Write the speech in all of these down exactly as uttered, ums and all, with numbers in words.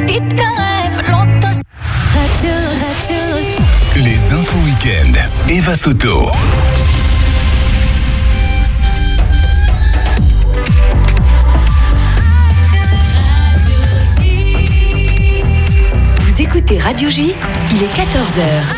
Les infos week-end. Eva Soto. Vous écoutez Radio J, il est quatorze heures.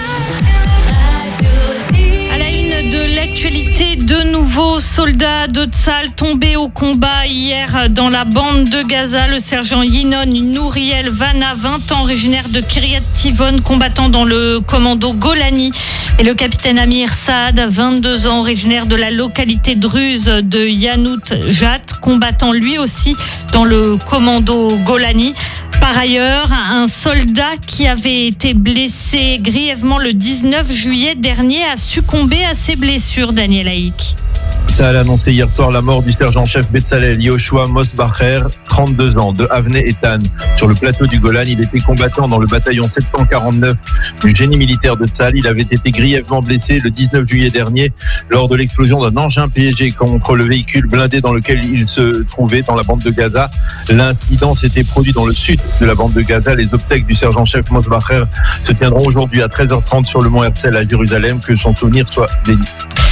À la une de l'actualité, de nouveaux soldats de Tsahal tombés au combat hier dans la bande de Gaza. Le sergent Yinon Nouriel Vana, vingt ans, originaire de Kiryat Tivon, combattant dans le commando Golani. Et le capitaine Amir Saad, vingt-deux ans, originaire de la localité druze de Yanout Jat, combattant lui aussi dans le commando Golani. Par ailleurs, un soldat qui avait été blessé grièvement le dix-neuf juillet dernier a succombé à ses blessures, Daniel Haïk. Tsahal a annoncé hier soir la mort du sergent-chef Betzalel Yoshua Mosbacher, trente-deux ans, de Avnei Etan. Sur le plateau du Golan, il était combattant dans le bataillon sept cent quarante-neuf du génie militaire de Tsahal. Il avait été grièvement blessé le dix-neuf juillet dernier lors de l'explosion d'un engin piégé contre le véhicule blindé dans lequel il se trouvait dans la bande de Gaza. L'incident s'était produit dans le sud de la bande de Gaza. Les obsèques du sergent-chef Mosbacher se tiendront aujourd'hui à treize heures trente sur le mont Herzl à Jérusalem. Que son souvenir soit béni.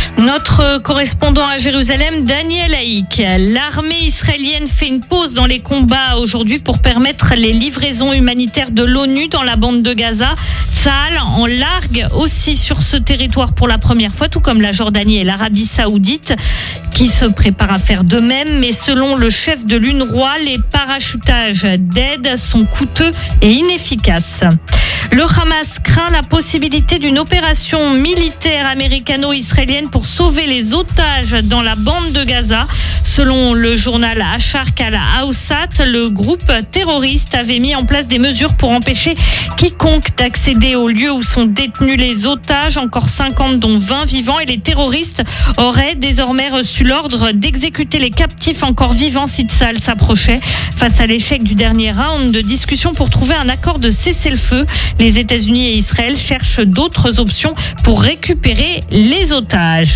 Notre correspondant à Jérusalem, Daniel Haïk. L'armée israélienne fait une pause dans les combats aujourd'hui pour permettre les livraisons humanitaires de l'ONU dans la bande de Gaza. Tsahal en largue aussi sur ce territoire pour la première fois, tout comme la Jordanie et l'Arabie Saoudite, qui se préparent à faire de même. Mais selon le chef de l'UNRWA, les parachutages d'aide sont coûteux et inefficaces. Le Hamas craint la possibilité d'une opération militaire américano-israélienne pour sauver les otages dans la bande de Gaza. Selon le journal Asharq al-Awsat, le groupe terroriste avait mis en place des mesures pour empêcher quiconque d'accéder au lieu où sont détenus les otages, encore cinquante dont vingt vivants, et les terroristes auraient désormais reçu l'ordre d'exécuter les captifs encore vivants si Tsahal s'approchait. Face à l'échec du dernier round de discussion pour trouver un accord de cessez-le-feu, les États-Unis et Israël cherchent d'autres options pour récupérer les otages.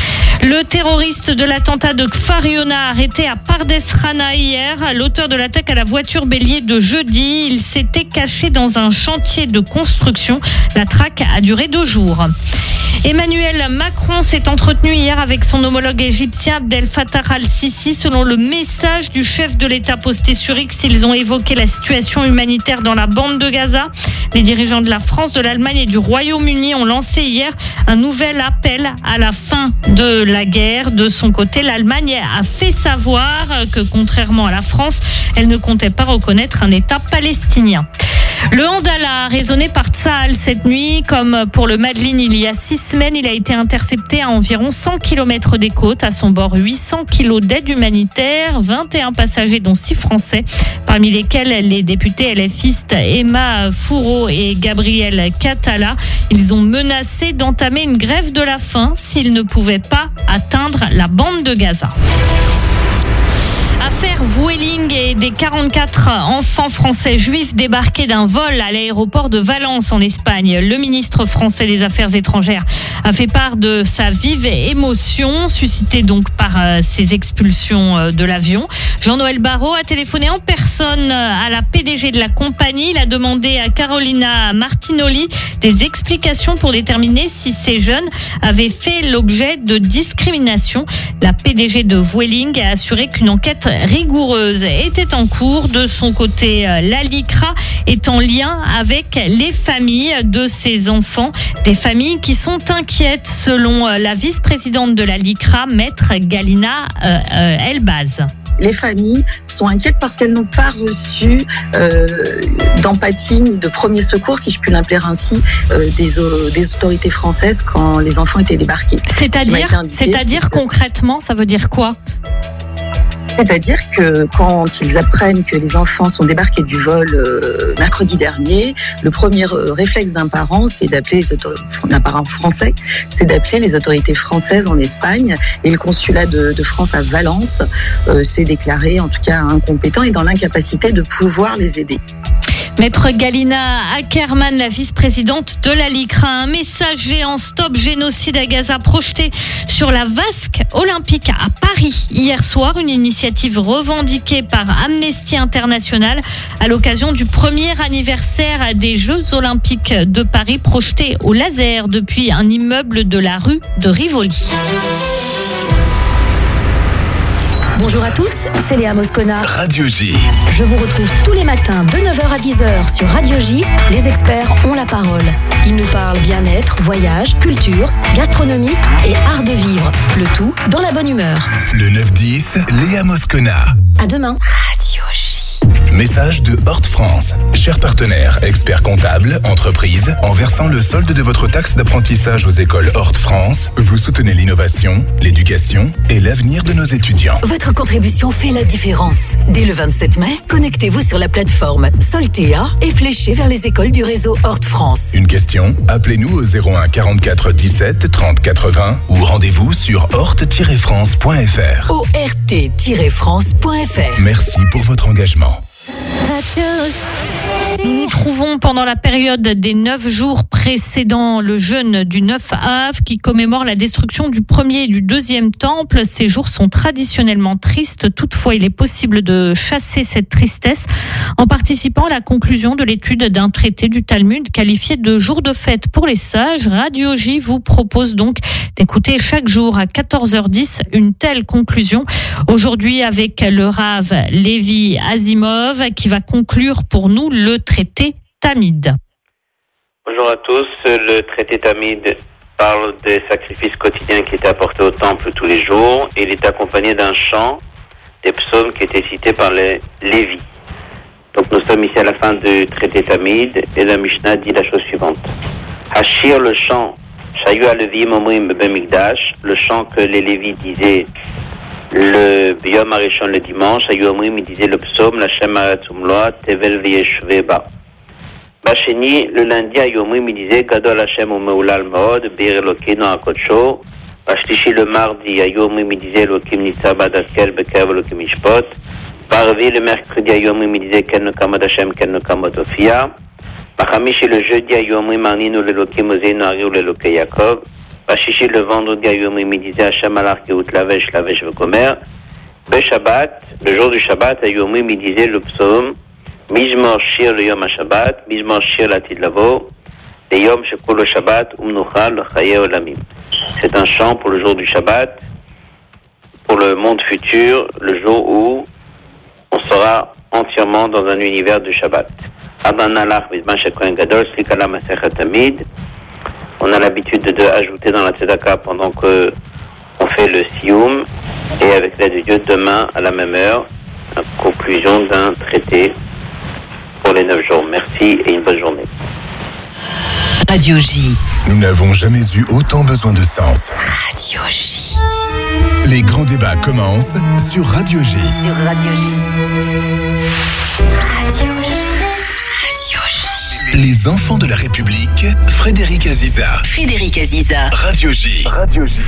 Le terroriste de l'attentat de Kfar Yona arrêté à Pardes Rana hier, l'auteur de l'attaque à la voiture bélier de jeudi, il s'était caché dans un chantier de construction. La traque a duré deux jours. Emmanuel Macron s'est entretenu hier avec son homologue égyptien Abdel Fattah al-Sisi. Selon le message du chef de l'État posté sur X, ils ont évoqué la situation humanitaire dans la bande de Gaza. Les dirigeants de la France, de l'Allemagne et du Royaume-Uni ont lancé hier un nouvel appel à la fin de la guerre. De son côté, l'Allemagne a fait savoir que, contrairement à la France, elle ne comptait pas reconnaître un État palestinien. Le Handala, raisonné par Tsahal cette nuit, comme pour le Madeleine il y a six semaines, il a été intercepté à environ cent kilomètres des côtes. À son bord, huit cents kilos d'aide humanitaire, vingt et un passagers dont six Français, parmi lesquels les députés LFistes Emma Fourreau et Gabriel Catala. Ils ont menacé d'entamer une grève de la faim s'ils ne pouvaient pas atteindre la bande de Gaza. Affaire Vueling et des quarante-quatre enfants français juifs débarqués d'un vol à l'aéroport de Valence en Espagne. Le ministre français des Affaires étrangères a fait part de sa vive émotion, suscitée donc par ces expulsions de l'avion. Jean-Noël Barrot a téléphoné en personne à la P D G de la compagnie. Il a demandé à Carolina Martinoli des explications pour déterminer si ces jeunes avaient fait l'objet de discrimination. La P D G de Vueling a assuré qu'une enquête rigoureuse était en cours. De son côté, la LICRA est en lien avec les familles de ces enfants. Des familles qui sont inquiètes, selon la vice-présidente de la LICRA, maître Galina euh, euh, Elbaz. Les familles sont inquiètes parce qu'elles n'ont pas reçu euh, d'empathie ni de premier secours, si je puis l'appeler ainsi, euh, des, euh, des autorités françaises quand les enfants étaient débarqués. C'est-à-dire, c'est-à-dire concrètement, ça veut dire quoi ? C'est-à-dire que quand ils apprennent que les enfants sont débarqués du vol euh, mercredi dernier, le premier euh, réflexe d'un parent, c'est d'appeler les autorités, d'un parent français, c'est d'appeler les autorités françaises en Espagne, et le consulat de, de France à Valence euh, s'est déclaré en tout cas incompétent et dans l'incapacité de pouvoir les aider. Maître Galina Ackerman, la vice-présidente de la Ligue, craint un message géant Stop Génocide à Gaza projeté sur la vasque olympique à Paris hier soir. Une initiative revendiquée par Amnesty International à l'occasion du premier anniversaire des Jeux Olympiques de Paris, projeté au laser depuis un immeuble de la rue de Rivoli. Bonjour à tous, c'est Léa Moscona. Radio J. Je vous retrouve tous les matins de neuf heures à dix heures sur Radio J. Les experts ont la parole. Ils nous parlent bien-être, voyage, culture, gastronomie et art de vivre. Le tout dans la bonne humeur. Le neuf dix, Léa Moscona. À demain. Radio J. Message de Horte France. Chers partenaires, experts comptables, entreprises, en versant le solde de votre taxe d'apprentissage aux écoles Horte France, vous soutenez l'innovation, l'éducation et l'avenir de nos étudiants. Votre contribution fait la différence. Dès le vingt-sept mai, connectez-vous sur la plateforme Soltea et fléchez vers les écoles du réseau Horte France. Une question? Appelez-nous au zéro un quarante-quatre dix-sept trente quatre-vingts ou rendez-vous sur horte tiret france point f r. O R T tiret france point f r. Merci pour votre engagement. Nous nous trouvons pendant la période des neuf jours précédant le jeûne du neuf Av qui commémore la destruction du premier et du deuxième temple. Ces jours sont traditionnellement tristes. Toutefois, il est possible de chasser cette tristesse en participant à la conclusion de l'étude d'un traité du Talmud qualifié de jour de fête pour les sages. Radio J vous propose donc d'écouter chaque jour à quatorze heures dix une telle conclusion. Aujourd'hui avec le Rav Lévi Azimov qui va conclure pour nous le traité Tamid. Bonjour à tous. Le traité Tamid parle des sacrifices quotidiens qui étaient apportés au temple tous les jours. Il est accompagné d'un chant, des psaumes qui étaient cités par les Lévis. Donc nous sommes ici à la fin du traité Tamid et la Mishnah dit la chose suivante. Hashir, le chant, Shayu Alevim Omrim Bemikdash, le chant que les Lévis disaient le Biyom Arishon le dimanche, Shayu Omrim, il disait le psaume, la Shem Aratzumloa, Tevel Veyeshveba. Bacheni, le lundi, Shayu Omrim, il disait Gadol Hashem Umeulal Maod, Bir Elokino Akodsho. Bashlishi, le mardi, Shayu Omrim, il disait Elokim Nitzah Badaskel Bekev Elokim Ishpot. Barvi, le mercredi, Shayu Omrim, il disait Ken Kamod Hashem, Ken Kamod Ofia. Bachamishi, le jeudi, Shayu Omrim, Arninu l'Elokim Ozeinu Ariu l'Eloké Yaakov. Bachichi, le vendredi, Shayu Omrim, il disait Hashem Alar Keut Lavesh, Lavesh Vekomer. Be Shabbat, le jour du Shabbat, Shayu Omrim, il disait le psaume Mizmor Shir le Yom HaShabbat, Mizmor Shir l'Atid Lavo, le Yom Shekol le Shabbat, Umnucha le Chaye Olamim. C'est un chant pour le jour du Shabbat, pour le monde futur, le jour où on sera entièrement dans un univers du Shabbat. Adan Alach Bizman Shekohen Gadol, Slikala Masechet Tamid. On a l'habitude de, de ajouter dans la tzedaka pendant que on fait le sioum, et avec l'aide de Dieu, demain à la même heure, la conclusion d'un traité pour les neuf jours. Merci et une bonne journée. Radio J. Nous n'avons jamais eu autant besoin de sens. Radio J. Les grands débats commencent sur Radio J. Sur Radio J. Radio J. Radio J. Les enfants de la République, Frédéric Aziza. Frédéric Aziza. Radio J. Radio J.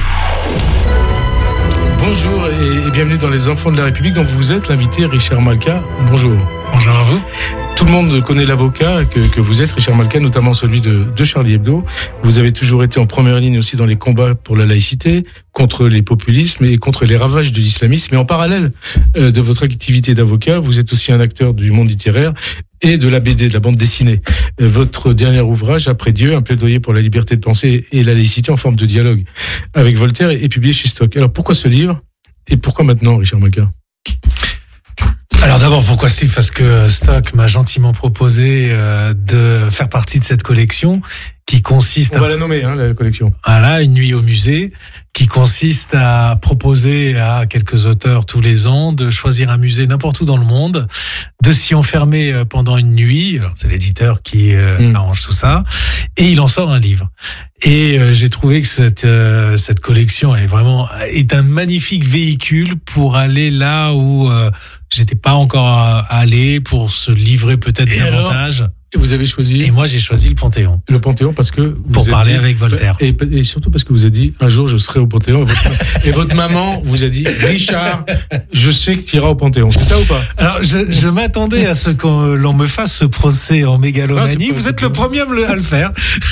Bonjour et bienvenue dans Les Enfants de la République dont vous êtes l'invité Richard Malka. Bonjour. Bonjour à vous. Tout le monde connaît l'avocat que, que vous êtes, Richard Malka, notamment celui de, de Charlie Hebdo. Vous avez toujours été en première ligne aussi dans les combats pour la laïcité, contre les populismes et contre les ravages de l'islamisme. Mais en parallèle euh, de votre activité d'avocat, vous êtes aussi un acteur du monde littéraire et de la B D, de la bande dessinée. Euh, votre dernier ouvrage, Après Dieu, un plaidoyer pour la liberté de penser et la laïcité en forme de dialogue avec Voltaire, est publié chez Stock. Alors pourquoi ce livre et pourquoi maintenant, Richard Malka ? Alors d'abord, pourquoi c'est parce que Stock m'a gentiment proposé euh, de faire partie de cette collection qui consiste On va à... la nommer, hein, la collection. Voilà, une nuit au musée, qui consiste à proposer à quelques auteurs tous les ans de choisir un musée n'importe où dans le monde, de s'y enfermer pendant une nuit. Alors, c'est l'éditeur qui euh, mmh. arrange tout ça, et il en sort un livre. Et euh, j'ai trouvé que cette euh, cette collection est vraiment est un magnifique véhicule pour aller là où euh, j'étais pas encore allé, pour se livrer peut-être et davantage. Alors Et vous avez choisi. Et moi, j'ai choisi le Panthéon. Le Panthéon parce que. Vous Pour parler dit, avec Voltaire. Et, et surtout parce que vous avez dit, un jour, je serai au Panthéon. Et votre, et votre maman vous a dit, Richard, je sais que tu iras au Panthéon. C'est ça ou pas? Alors, je, je m'attendais à ce qu'on l'on me fasse ce procès en mégalomanie. Ah, vous êtes le premier à, me, à le faire.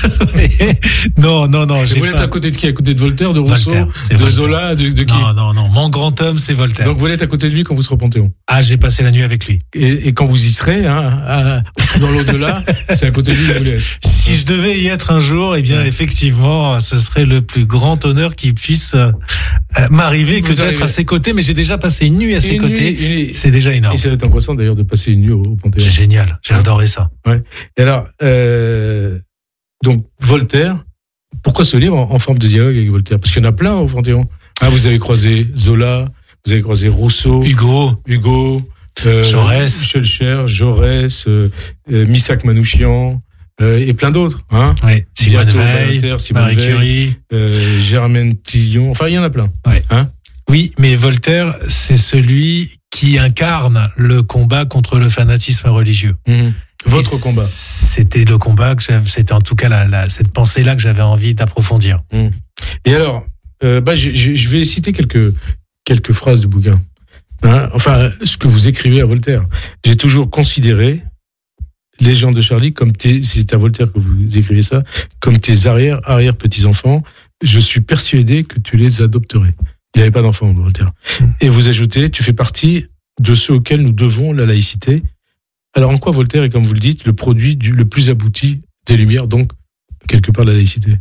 non, non, non. J'ai vous êtes à côté de qui? À côté de Voltaire, de Rousseau, Voltaire, de Voltaire. Zola, de, de qui? Non, non, non. Mon grand homme, c'est Voltaire. Donc vous allez être à côté de lui quand vous serez au Panthéon. Ah, j'ai passé la nuit avec lui. Et, et quand vous y serez, hein, à, dans l'au-delà, c'est à côté de lui que vous voulez être. Si je devais y être un jour, eh bien, ouais. effectivement, ce serait le plus grand honneur qui puisse euh, m'arriver que d'être à ses côtés. Mais j'ai déjà passé une nuit à ses une côtés. Nuit, une... C'est déjà énorme. Et ça va être angoissant d'ailleurs de passer une nuit au, au Panthéon. C'est génial. J'ai adoré ça. Ouais. Et alors, euh, donc Voltaire. Pourquoi ce livre en, en forme de dialogue avec Voltaire? Parce qu'il y en a plein au Panthéon. Ah, vous avez croisé Zola, vous avez croisé Rousseau, Hugo, Hugo, euh, Jaurès, Schœlcher, Jaurès, euh, euh, Missak Manouchian, euh, et plein d'autres. Hein. Oui. Simone Veil, Marie Veil, Curie, euh, Germaine Tillon. Enfin, il y en a plein. Ouais. Hein. Oui, mais Voltaire, c'est celui qui incarne le combat contre le fanatisme religieux. Mmh. Votre Et combat. C'était le combat que j'avais, c'était en tout cas la, la, cette pensée-là que j'avais envie d'approfondir. Mmh. Et alors, euh, bah, je, je, je vais citer quelques, quelques phrases du bouquin. Hein, enfin, ce que vous écrivez à Voltaire. J'ai toujours considéré les gens de Charlie comme tes, c'est à Voltaire que vous écrivez ça, comme tes arrière, arrière petits-enfants. Je suis persuadé que tu les adopterais. Il n'y avait pas d'enfants, Voltaire. Mmh. Et vous ajoutez, tu fais partie de ceux auxquels nous devons la laïcité. Alors, en quoi Voltaire est, comme vous le dites, le produit du, le plus abouti des Lumières, donc, quelque part, la laïcité?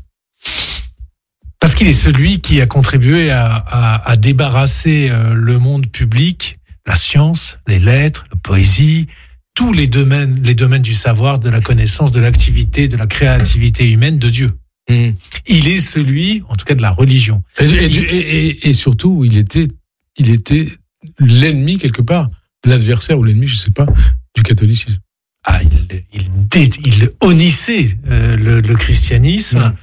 Parce qu'il est celui qui a contribué à, à, à débarrasser le monde public, la science, les lettres, la poésie, tous les domaines, les domaines du savoir, de la connaissance, de l'activité, de la créativité humaine de Dieu. Mmh. Il est celui, en tout cas, de la religion. Et, et, et, et, et surtout, il était, il était l'ennemi, quelque part, l'adversaire ou l'ennemi, je sais pas, du catholicisme. Ah, il, il, il honnissait euh, le, le christianisme. Mmh.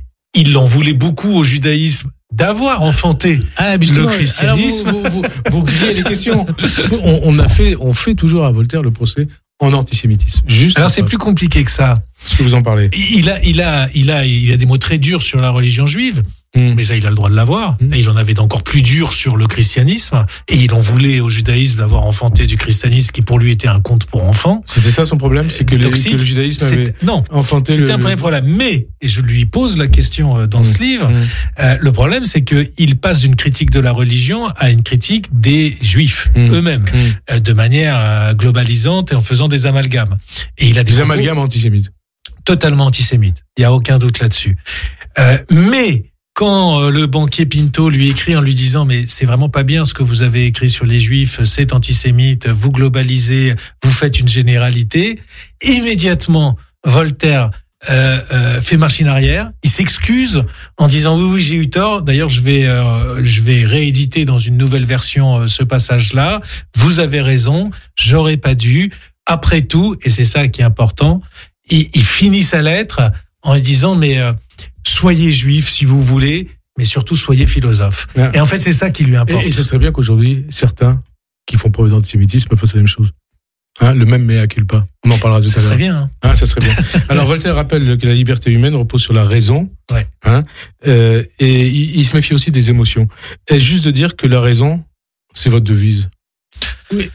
Il en voulait beaucoup au judaïsme d'avoir enfanté ah, le christianisme. Alors vous, vous, vous, vous grillez les questions. On, on a fait, on fait toujours à Voltaire le procès en antisémitisme. Juste. Alors c'est plus compliqué que ça. Est-ce que vous en parlez? Il a, il a, il a, il a des mots très durs sur la religion juive. Mmh. Mais ça, il a le droit de l'avoir. Mmh. Et il en avait d'encore plus dur sur le christianisme. Et il en voulait au judaïsme d'avoir enfanté du christianisme qui pour lui était un conte pour enfants. C'était ça son problème, c'est que, les, que le judaïsme avait non, enfanté c'était le... un premier problème. Mais, et je lui pose la question dans mmh. ce livre, mmh. euh, le problème c'est qu'il passe d'une critique de la religion à une critique des juifs mmh. eux-mêmes, mmh. euh, de manière euh, globalisante et en faisant des amalgames. Et il a des, des amalgames antisémites. Totalement antisémites. Il n'y a aucun doute là-dessus. Euh, mais quand le banquier Pinto lui écrit en lui disant mais c'est vraiment pas bien ce que vous avez écrit sur les juifs, c'est antisémite, vous globalisez, vous faites une généralité, immédiatement Voltaire euh, euh, fait machine arrière, il s'excuse en disant oui oui j'ai eu tort, d'ailleurs je vais euh, je vais rééditer dans une nouvelle version euh, ce passage-là, vous avez raison, j'aurais pas dû, après tout, et c'est ça qui est important, il, il finit sa lettre en lui disant mais euh, soyez juif si vous voulez, mais surtout soyez philosophe. Ouais. Et en fait, c'est ça qui lui importe. Et, et ce serait bien qu'aujourd'hui, certains qui font preuve d'antisémitisme fassent la même chose. Hein, le même mea culpa. On en parlera tout à l'heure. Ça serait bien. Hein. Hein, ça serait bien. Alors, Voltaire rappelle que la liberté humaine repose sur la raison. Ouais. Hein, euh, et il, il se méfie aussi des émotions. Est-ce juste de dire que la raison, c'est votre devise? Oui.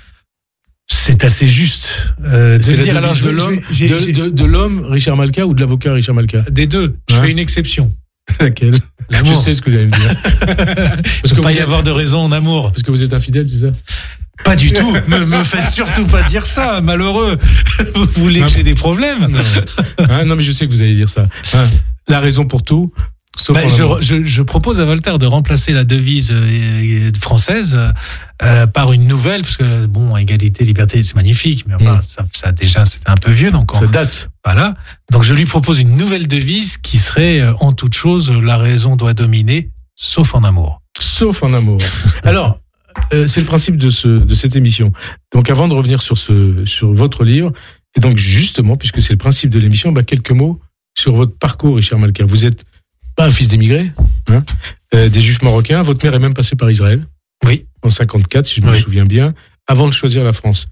C'est assez juste euh, de c'est dire. Alors, de l'homme, j'ai, de, j'ai... de, de l'homme Richard Malka ou de l'avocat Richard Malka? Des deux. Je hein? fais une exception. Laquelle? L'amour. Je sais ce que vous allez me dire. Parce que pas y êtes... avoir de raison en amour. Parce que vous êtes infidèle, c'est ça? Pas du tout. me, me faites surtout pas dire ça, malheureux. Vous voulez non, que j'ai des problèmes? Non. Hein, non, mais je sais que vous allez dire ça. Hein, la raison pour tout. Sauf bah, je, je, je propose à Voltaire de remplacer la devise euh, française euh, par une nouvelle, parce que bon, égalité, liberté, c'est magnifique, mais enfin, mmh. ça, ça déjà c'était un peu vieux, donc on, ça date. Voilà. Donc je lui propose une nouvelle devise qui serait euh, en toute chose, la raison doit dominer, sauf en amour. Sauf en amour. Alors, euh, c'est le principe de ce de cette émission. Donc avant de revenir sur ce sur votre livre, et donc justement, puisque c'est le principe de l'émission, bah, quelques mots sur votre parcours, Richard Malka. Vous êtes pas un fils d'émigrés, hein, euh, des juifs marocains. Votre mère est même passée par Israël. Oui. En cinquante-quatre, si je me oui. souviens bien, avant de choisir la France.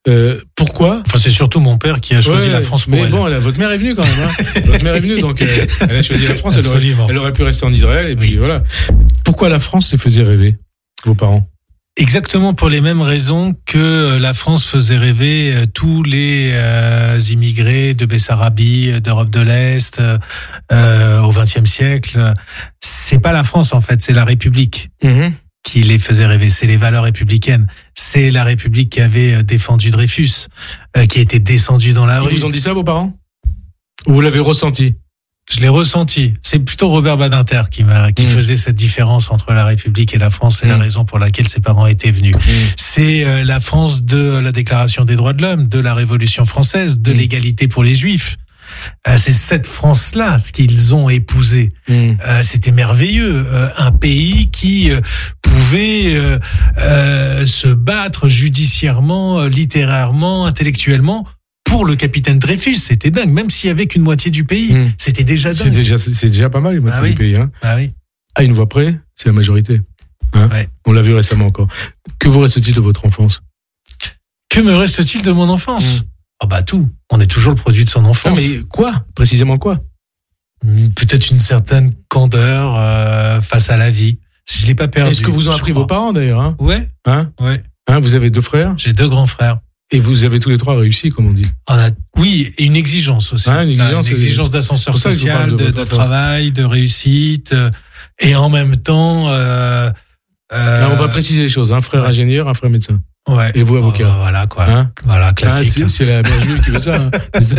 Euh, pourquoi? Enfin, c'est surtout mon père qui a choisi ouais, la France pour mais elle. bon, elle, votre mère est venue quand même. Hein. Votre mère est venue, donc euh, elle a choisi la France. Elle aurait, elle aurait pu rester en Israël, et puis oui. voilà. Pourquoi la France les faisait rêver, vos parents? Exactement pour les mêmes raisons que la France faisait rêver tous les euh, immigrés de Bessarabie, d'Europe de l'Est, euh, au vingtième siècle. C'est pas la France en fait, c'est la République mmh. qui les faisait rêver. C'est les valeurs républicaines. C'est la République qui avait défendu Dreyfus, euh, qui était descendu dans la Ils rue. Ils vous ont dit ça, vos parents? Ou vous l'avez ressenti? Je l'ai ressenti. C'est plutôt Robert Badinter qui m'a, qui mmh. faisait cette différence entre la République et la France. C'est mmh. la raison pour laquelle ses parents étaient venus. Mmh. C'est euh, la France de la Déclaration des droits de l'homme, de la Révolution française, de mmh. l'égalité pour les Juifs. Euh, c'est cette France-là, ce qu'ils ont épousé. Mmh. Euh, c'était merveilleux. Euh, un pays qui euh, pouvait euh, euh, se battre judiciairement, euh, littérairement, intellectuellement, pour le capitaine Dreyfus. C'était dingue, même s'il y avait qu'une moitié du pays, mmh. c'était déjà dingue. C'est déjà, c'est déjà pas mal, une moitié ah oui. du pays. Hein. Ah oui. À une voix près, c'est la majorité. Hein ouais. On l'a vu récemment encore. Que vous reste-t-il de votre enfance? Que me reste-t-il de mon enfance? mmh. Ah bah tout. On est toujours le produit de son enfance. Non, mais quoi? Précisément quoi? Peut-être une certaine candeur euh, face à la vie. Si je l'ai pas perdu. Est-ce que vous ont appris vos parents d'ailleurs? Hein? Ouais. Hein? Ouais. Hein, vous avez deux frères? J'ai deux grands frères. Et vous avez tous les trois réussi, comme on dit. On a, oui, et une exigence aussi. Ah, une exigence, une exigence d'ascenseur social, de, de, de travail, de réussite, euh, et en même temps. Euh, euh, Là, on va préciser les choses. Un frère ouais. ingénieur, un frère médecin. Ouais. Et vous, avocat. Oh, voilà quoi. Hein voilà, classique. Ah, c'est la mère juive qui veut ça. Hein. ça.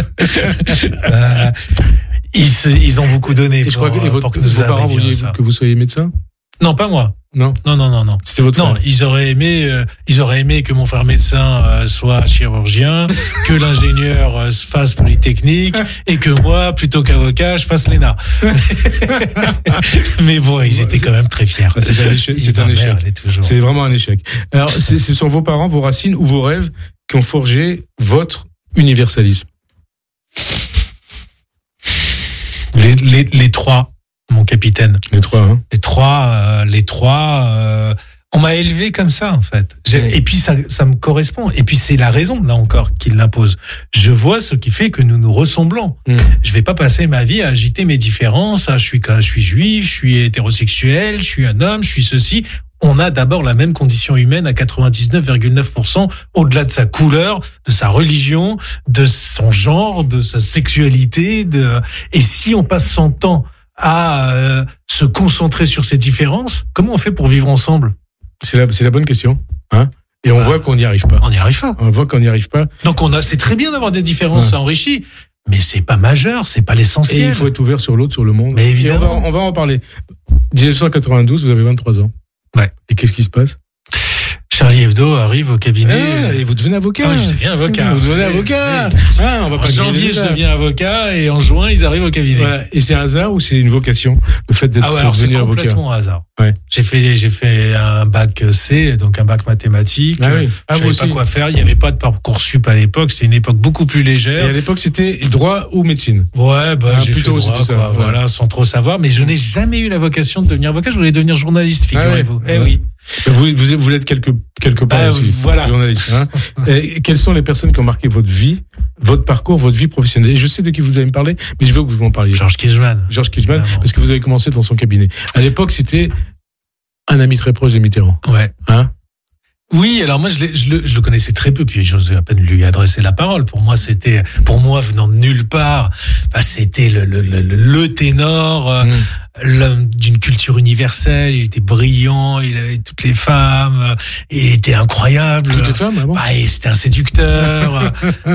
euh, ils, se, ils ont beaucoup donné. Et pour, je crois que, et votre, pour que vos parents vouliez que vous soyez médecin? Non, pas moi. Non, non, non, non, non. C'était votre non, frère. ils auraient aimé, euh, ils auraient aimé que mon frère médecin euh, soit chirurgien, que l'ingénieur euh, fasse polytechnique et que moi, plutôt qu'avocat, je fasse l'E N A. Mais bon, ils étaient quand même très fiers. C'est un échec. C'est un échec. C'est vraiment un échec. Alors, ce sont vos parents, vos racines ou vos rêves qui ont forgé votre universalisme? Les, les, les trois. Mon capitaine. Les trois, hein. Les trois, euh, les trois. Euh, on m'a élevé comme ça, en fait. J'ai, et puis ça, ça me correspond. Et puis c'est la raison, là encore, qui l'impose. Je vois ce qui fait que nous nous ressemblons. Mm. Je vais pas passer ma vie à agiter mes différences. Ah, je suis, je suis juif, je suis hétérosexuel, je suis un homme, je suis ceci. On a d'abord la même condition humaine à quatre-vingt-dix-neuf virgule neuf pour cent, au-delà de sa couleur, de sa religion, de son genre, de sa sexualité. De... Et si on passe son temps à euh, se concentrer sur ces différences, comment on fait pour vivre ensemble? C'est la, c'est la bonne question. Hein? Et on ah, voit qu'on n'y arrive pas. On n'y arrive pas. On voit qu'on n'y arrive pas. Donc on a, c'est très bien d'avoir des différences, ouais. ça enrichit. Mais c'est pas majeur, c'est pas l'essentiel. Et il faut être ouvert sur l'autre, sur le monde. Mais évidemment. On va, on va en parler. dix-neuf cent quatre-vingt-douze, vous avez vingt-trois ans. Ouais. Et qu'est-ce qui se passe? Charlie Hebdo arrive au cabinet. Ah, et vous devenez avocat. Ah, je deviens avocat. Vous devenez avocat. Oui. Ah, on va en pas janvier, je deviens avocat et en juin, ils arrivent au cabinet. Voilà. Et c'est un hasard ou c'est une vocation, le fait d'être ah ouais, alors devenu c'est avocat? Complètement un hasard. Ouais. J'ai fait, j'ai fait un bac C, donc un bac mathématique. Ah oui. Ah, je savais pas quoi faire. Il n'y avait pas de Parcoursup à l'époque. C'était une époque beaucoup plus légère. Et à l'époque, c'était droit ou médecine? Ouais, bah, ah, j'ai plutôt fait droit, ça, quoi, ouais. Voilà, sans trop savoir. Mais je n'ai jamais eu la vocation de devenir avocat. Je voulais devenir journaliste, figurez-vous. Ah ouais. Eh ouais. oui. Vous, vous, vous l'êtes quelque, quelque part bah, aussi. Voilà. Journaliste, hein. Et quelles sont les personnes qui ont marqué votre vie, votre parcours, votre vie professionnelle? Et je sais de qui vous allez me parler, mais je veux que vous m'en parliez. Georges Kijman. Georges Kijman, parce que vous avez commencé dans son cabinet. À l'époque, c'était un ami très proche de Mitterrand. Ouais. Hein? Oui, alors moi je, je, le, je le connaissais très peu, puis j'osais à peine lui adresser la parole. Pour moi, c'était, pour moi venant de nulle part, bah, c'était le, le, le, le ténor euh, mmh. l'homme d'une culture universelle. Il était brillant, il avait toutes les femmes, euh, il était incroyable. Toutes les femmes, ah bon? Bah, c'était un séducteur.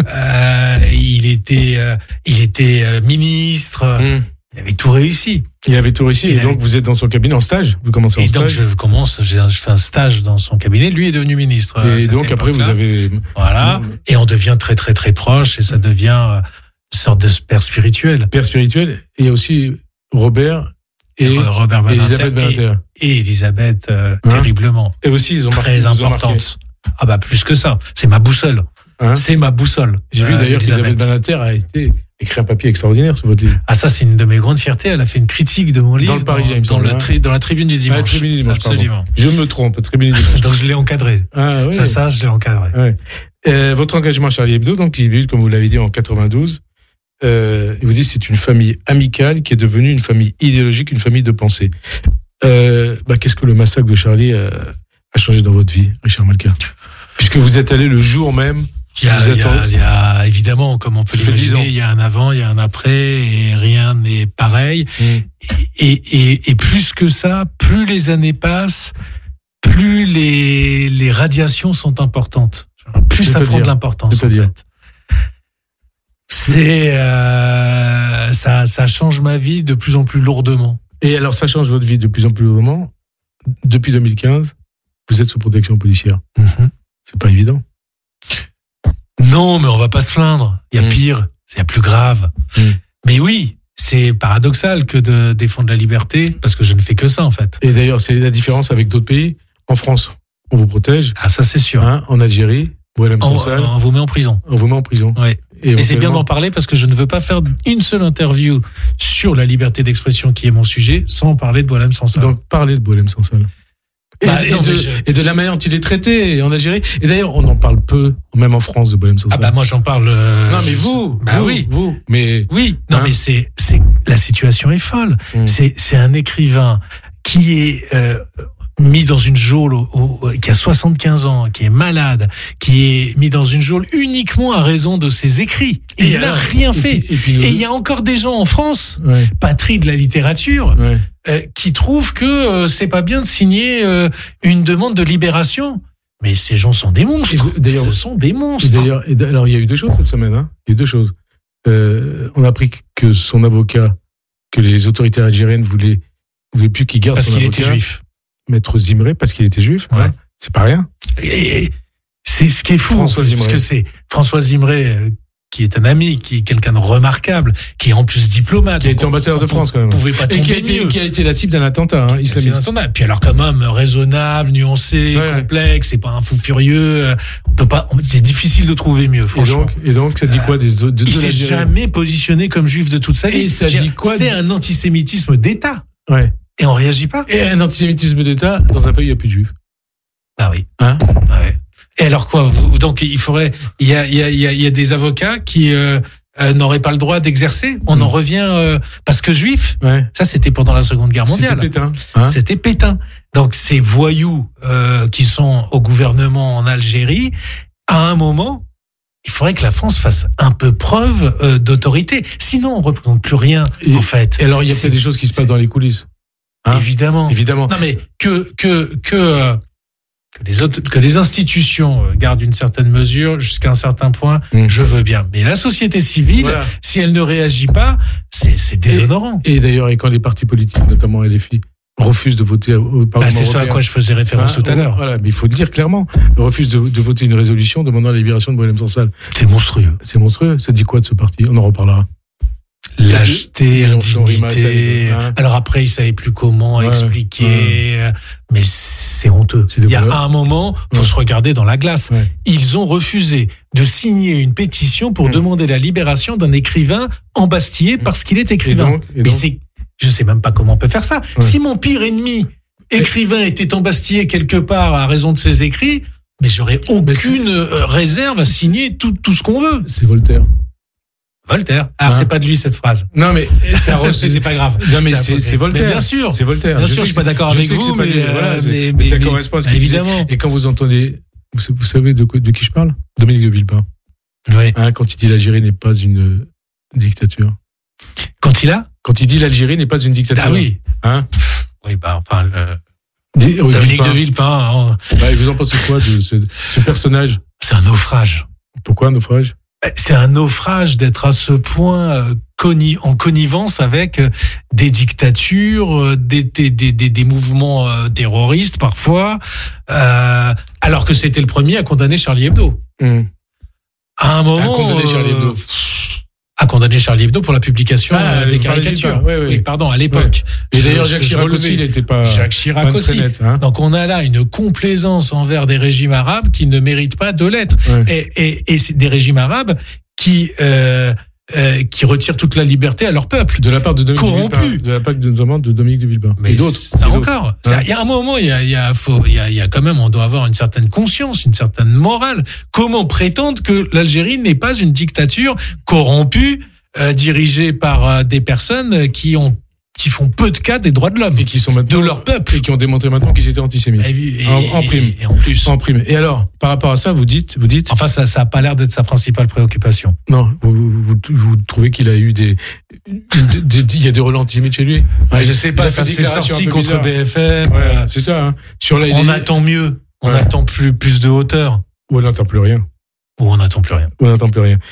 euh, il était, euh, il était euh, ministre. Mmh. Il avait tout réussi. Il avait tout réussi. Et, et donc, avait... vous êtes dans son cabinet en stage? Vous commencez en et stage? Et donc, je commence, je fais un stage dans son cabinet. Lui est devenu ministre. Et donc, après, vous avez... Voilà. Mmh. Et on devient très, très, très proche. Et ça devient une sorte de père spirituel. Père spirituel. Et il y a aussi Robert et, et, Robert et Elisabeth Badinter. Et, et Elisabeth, euh, hein? terriblement. Et aussi, ils ont marqué. Très importante. Ah bah, plus que ça. C'est ma boussole. Hein? C'est ma boussole. J'ai euh, vu d'ailleurs qu'Elisabeth Badinter a été... écrit un papier extraordinaire sur votre livre. Ah, ça, c'est une de mes grandes fiertés. Elle a fait une critique de mon livre. Dans le Parisien, dans, dans, le tri, dans la Tribune du Dimanche. Ah, Tribune du Dimanche, absolument. Pardon. Je me trompe, Tribune du Dimanche. Donc, je l'ai encadré. Ah, oui. Ça, ça, je l'ai encadré. Ouais. Euh, votre engagement à Charlie Hebdo, donc, il débute, comme vous l'avez dit, en quatre-vingt-douze. Euh, il vous dit, c'est une famille amicale qui est devenue une famille idéologique, une famille de pensée. Euh, bah, qu'est-ce que le massacre de Charlie a, a changé dans votre vie, Richard Malka? Puisque vous êtes allé le jour même. Il y a, vous êtes il y a, en... il y a évidemment, comme on peut l'imaginer, il y a un avant, il y a un après, et rien n'est pareil. Mmh. Et, et, et plus que ça, plus les années passent, plus les, les radiations sont importantes. Plus ça prend de l'importance, en fait. C'est, euh, ça, ça change ma vie de plus en plus lourdement. Et alors, ça change votre vie de plus en plus lourdement. Depuis deux mille quinze, vous êtes sous protection policière. Mmh. C'est pas évident. Non, mais on va pas se plaindre. Il y a mmh. pire, il y a plus grave. Mmh. Mais oui, c'est paradoxal que de défendre la liberté, parce que je ne fais que ça, en fait. Et d'ailleurs, c'est la différence avec d'autres pays. En France, on vous protège. Ah, ça, c'est sûr. Hein, en Algérie, Boualem Sansal. On, on vous met en prison. On vous met en prison. Ouais. Et, Et c'est bien d'en parler parce que je ne veux pas faire une seule interview sur la liberté d'expression qui est mon sujet sans parler de Boualem Sansal. Donc, parlez de Boualem Sansal. Et, bah, et, non, de, je... et de la manière dont il est traité en Algérie. Et d'ailleurs, on en parle peu, même en France, de Boualem Sansal. Ah bah moi, j'en parle... Euh, non, mais vous, bah vous, oui. vous, mais... Oui, non, hein? mais c'est, c'est... La situation est folle. Mmh. C'est, c'est un écrivain qui est... Euh, mis dans une geôle au, au, qui a soixante-quinze ans, qui est malade, qui est mis dans une geôle uniquement à raison de ses écrits. Et, et il n'a rien fait. Et, puis, et, et il y a encore des gens en France, ouais. patrie de la littérature, ouais. euh, qui trouvent que euh, c'est pas bien de signer euh, une demande de libération. Mais ces gens sont des monstres. D'ailleurs, Ce sont des monstres. D'ailleurs, et alors il y a eu deux choses cette semaine. Hein. Il y a eu deux choses. Euh, on a appris que son avocat, que les autorités algériennes voulaient, voulaient plus qu'il garde Parce son qu'il avocat. était juif. Maître Zimré, parce qu'il était juif, ouais. hein, c'est pas rien. Et c'est ce qui est fou, François parce que c'est François Zimré, euh, qui est un ami, qui est quelqu'un de remarquable, qui est en plus diplomate. Qui a été ambassadeur de France, quand même. Pouvait pas et qui a, été, qui a été la cible d'un attentat hein, islamiste. Un Puis alors, quand même, raisonnable, nuancé, ouais, complexe, c'est pas un fou furieux. On peut pas, c'est difficile de trouver mieux, franchement. Et donc, et donc ça dit quoi des, de, de Il s'est jamais positionné comme juif de toute sa vie. Et ça dit quoi C'est un antisémitisme d'État. Ouais. Et on réagit pas. Et un antisémitisme d'État dans un pays où il n'y a plus de juifs. Ah oui. Hein? Ouais. Et alors quoi vous, donc il faudrait, il y a, il y a, il y a, il y a des avocats qui euh, euh, n'auraient pas le droit d'exercer. On mmh. en revient euh, parce que juifs. Ouais. Ça c'était pendant la Seconde Guerre mondiale. C'était Pétain. Hein? C'était Pétain. Donc ces voyous euh, qui sont au gouvernement en Algérie, à un moment. Il faudrait que la France fasse un peu preuve euh, d'autorité. Sinon, on représente plus rien, et, en fait. Et alors, il y a peut-être des choses qui se passent dans les coulisses. Hein Évidemment. Évidemment. Non, mais que, que, que, euh, que les autres, que les institutions gardent une certaine mesure jusqu'à un certain point, mmh. je veux bien. Mais la société civile, voilà. si elle ne réagit pas, c'est, c'est déshonorant. Et, et d'ailleurs, et quand les partis politiques, notamment L F I, refuse de voter au Parlement bah, c'est européen. ce à quoi je faisais référence hein, tout à l'heure. Voilà, mais il faut le dire clairement. Refuse de, de voter une résolution demandant la libération de Boualem Sansal. C'est monstrueux. C'est monstrueux. Ça dit quoi de ce parti? On en reparlera. Lâcheté, indignité. Hein. Alors après, ils savaient plus comment ouais, expliquer. Ouais. Mais c'est honteux. C'est il y a un moment, faut ouais. se regarder dans la glace. Ouais. Ils ont refusé de signer une pétition pour ouais. demander la libération d'un écrivain embastillé ouais. parce qu'il est écrivain. Et donc, et donc, mais c'est Je sais même pas comment on peut faire ça. Ouais. Si mon pire ennemi, écrivain, était embastillé quelque part à raison de ses écrits, mais j'aurais aucune mais réserve à signer tout, tout ce qu'on veut. C'est Voltaire. Voltaire. Ah, hein? C'est pas de lui cette phrase. Non, mais c'est, c'est, c'est pas grave. Non, mais c'est, c'est Voltaire. Mais bien sûr. C'est Voltaire. Bien je sûr, je suis pas d'accord avec vous, mais, euh, voilà, mais, mais, mais ça mais, correspond à ce que évidemment. Et quand vous entendez, vous, vous savez de, de qui je parle? Dominique de Villepin. Oui. Hein, quand il dit l'Algérie n'est pas une dictature. Quand il a? Quand il dit l'Algérie n'est pas une dictature. Ah oui. Hein? Oui, bah, enfin, le... Des, oui, Dominique Villepin. de Villepin. Hein. Bah, vous en pensez quoi de ce, ce personnage? C'est un naufrage. Pourquoi un naufrage? C'est un naufrage d'être à ce point conni- en connivence avec des dictatures, des, des, des, des mouvements terroristes parfois, euh, alors que c'était le premier à condamner Charlie Hebdo. Mmh. À un moment... À condamner Charlie Hebdo. Euh, à condamner Charlie Hebdo pour la publication ah, des caricatures. Oui, oui. oui, pardon, à l'époque. Ouais. Et d'ailleurs, Jacques Chirac aussi, il n'était pas. Jacques Chirac pas aussi. Net, hein. Donc, on a là une complaisance envers des régimes arabes qui ne méritent pas de l'être. Ouais. Et, et, et c'est des régimes arabes qui, euh, euh, qui retire toute la liberté à leur peuple. De la part de Dominique corrompu. de Villepin, de la part notamment de Dominique de Villepin. Mais et d'autres. Ça et encore. d'autres. Ça, il y a un moment, il y a, il y a, faut, il y a, il y a quand même, on doit avoir une certaine conscience, une certaine morale. Comment prétendre que l'Algérie n'est pas une dictature corrompue, euh, dirigée par euh, des personnes qui ont qui font peu de cas des droits de l'homme Et qui sont maintenant, de leur peuple et qui ont démontré maintenant qu'ils étaient antisémites. et, et, en, en prime. et, et en plus En prime. Et alors, par rapport à ça, vous dites, vous dites. enfin ça ça a pas l'air d'être sa principale préoccupation. Non, vous, vous, vous, vous trouvez qu'il a eu des, des, des il y a des relents antisémites chez lui. Ouais, je sais pas, ça s'est sorti contre B F M. Ouais, euh, c'est ça. Hein. Sur la, on les... attend mieux, on Ouais. attend plus plus de hauteur, Ou on n'entend plus rien. ou on n'attend plus rien. Ou on n'entend plus rien.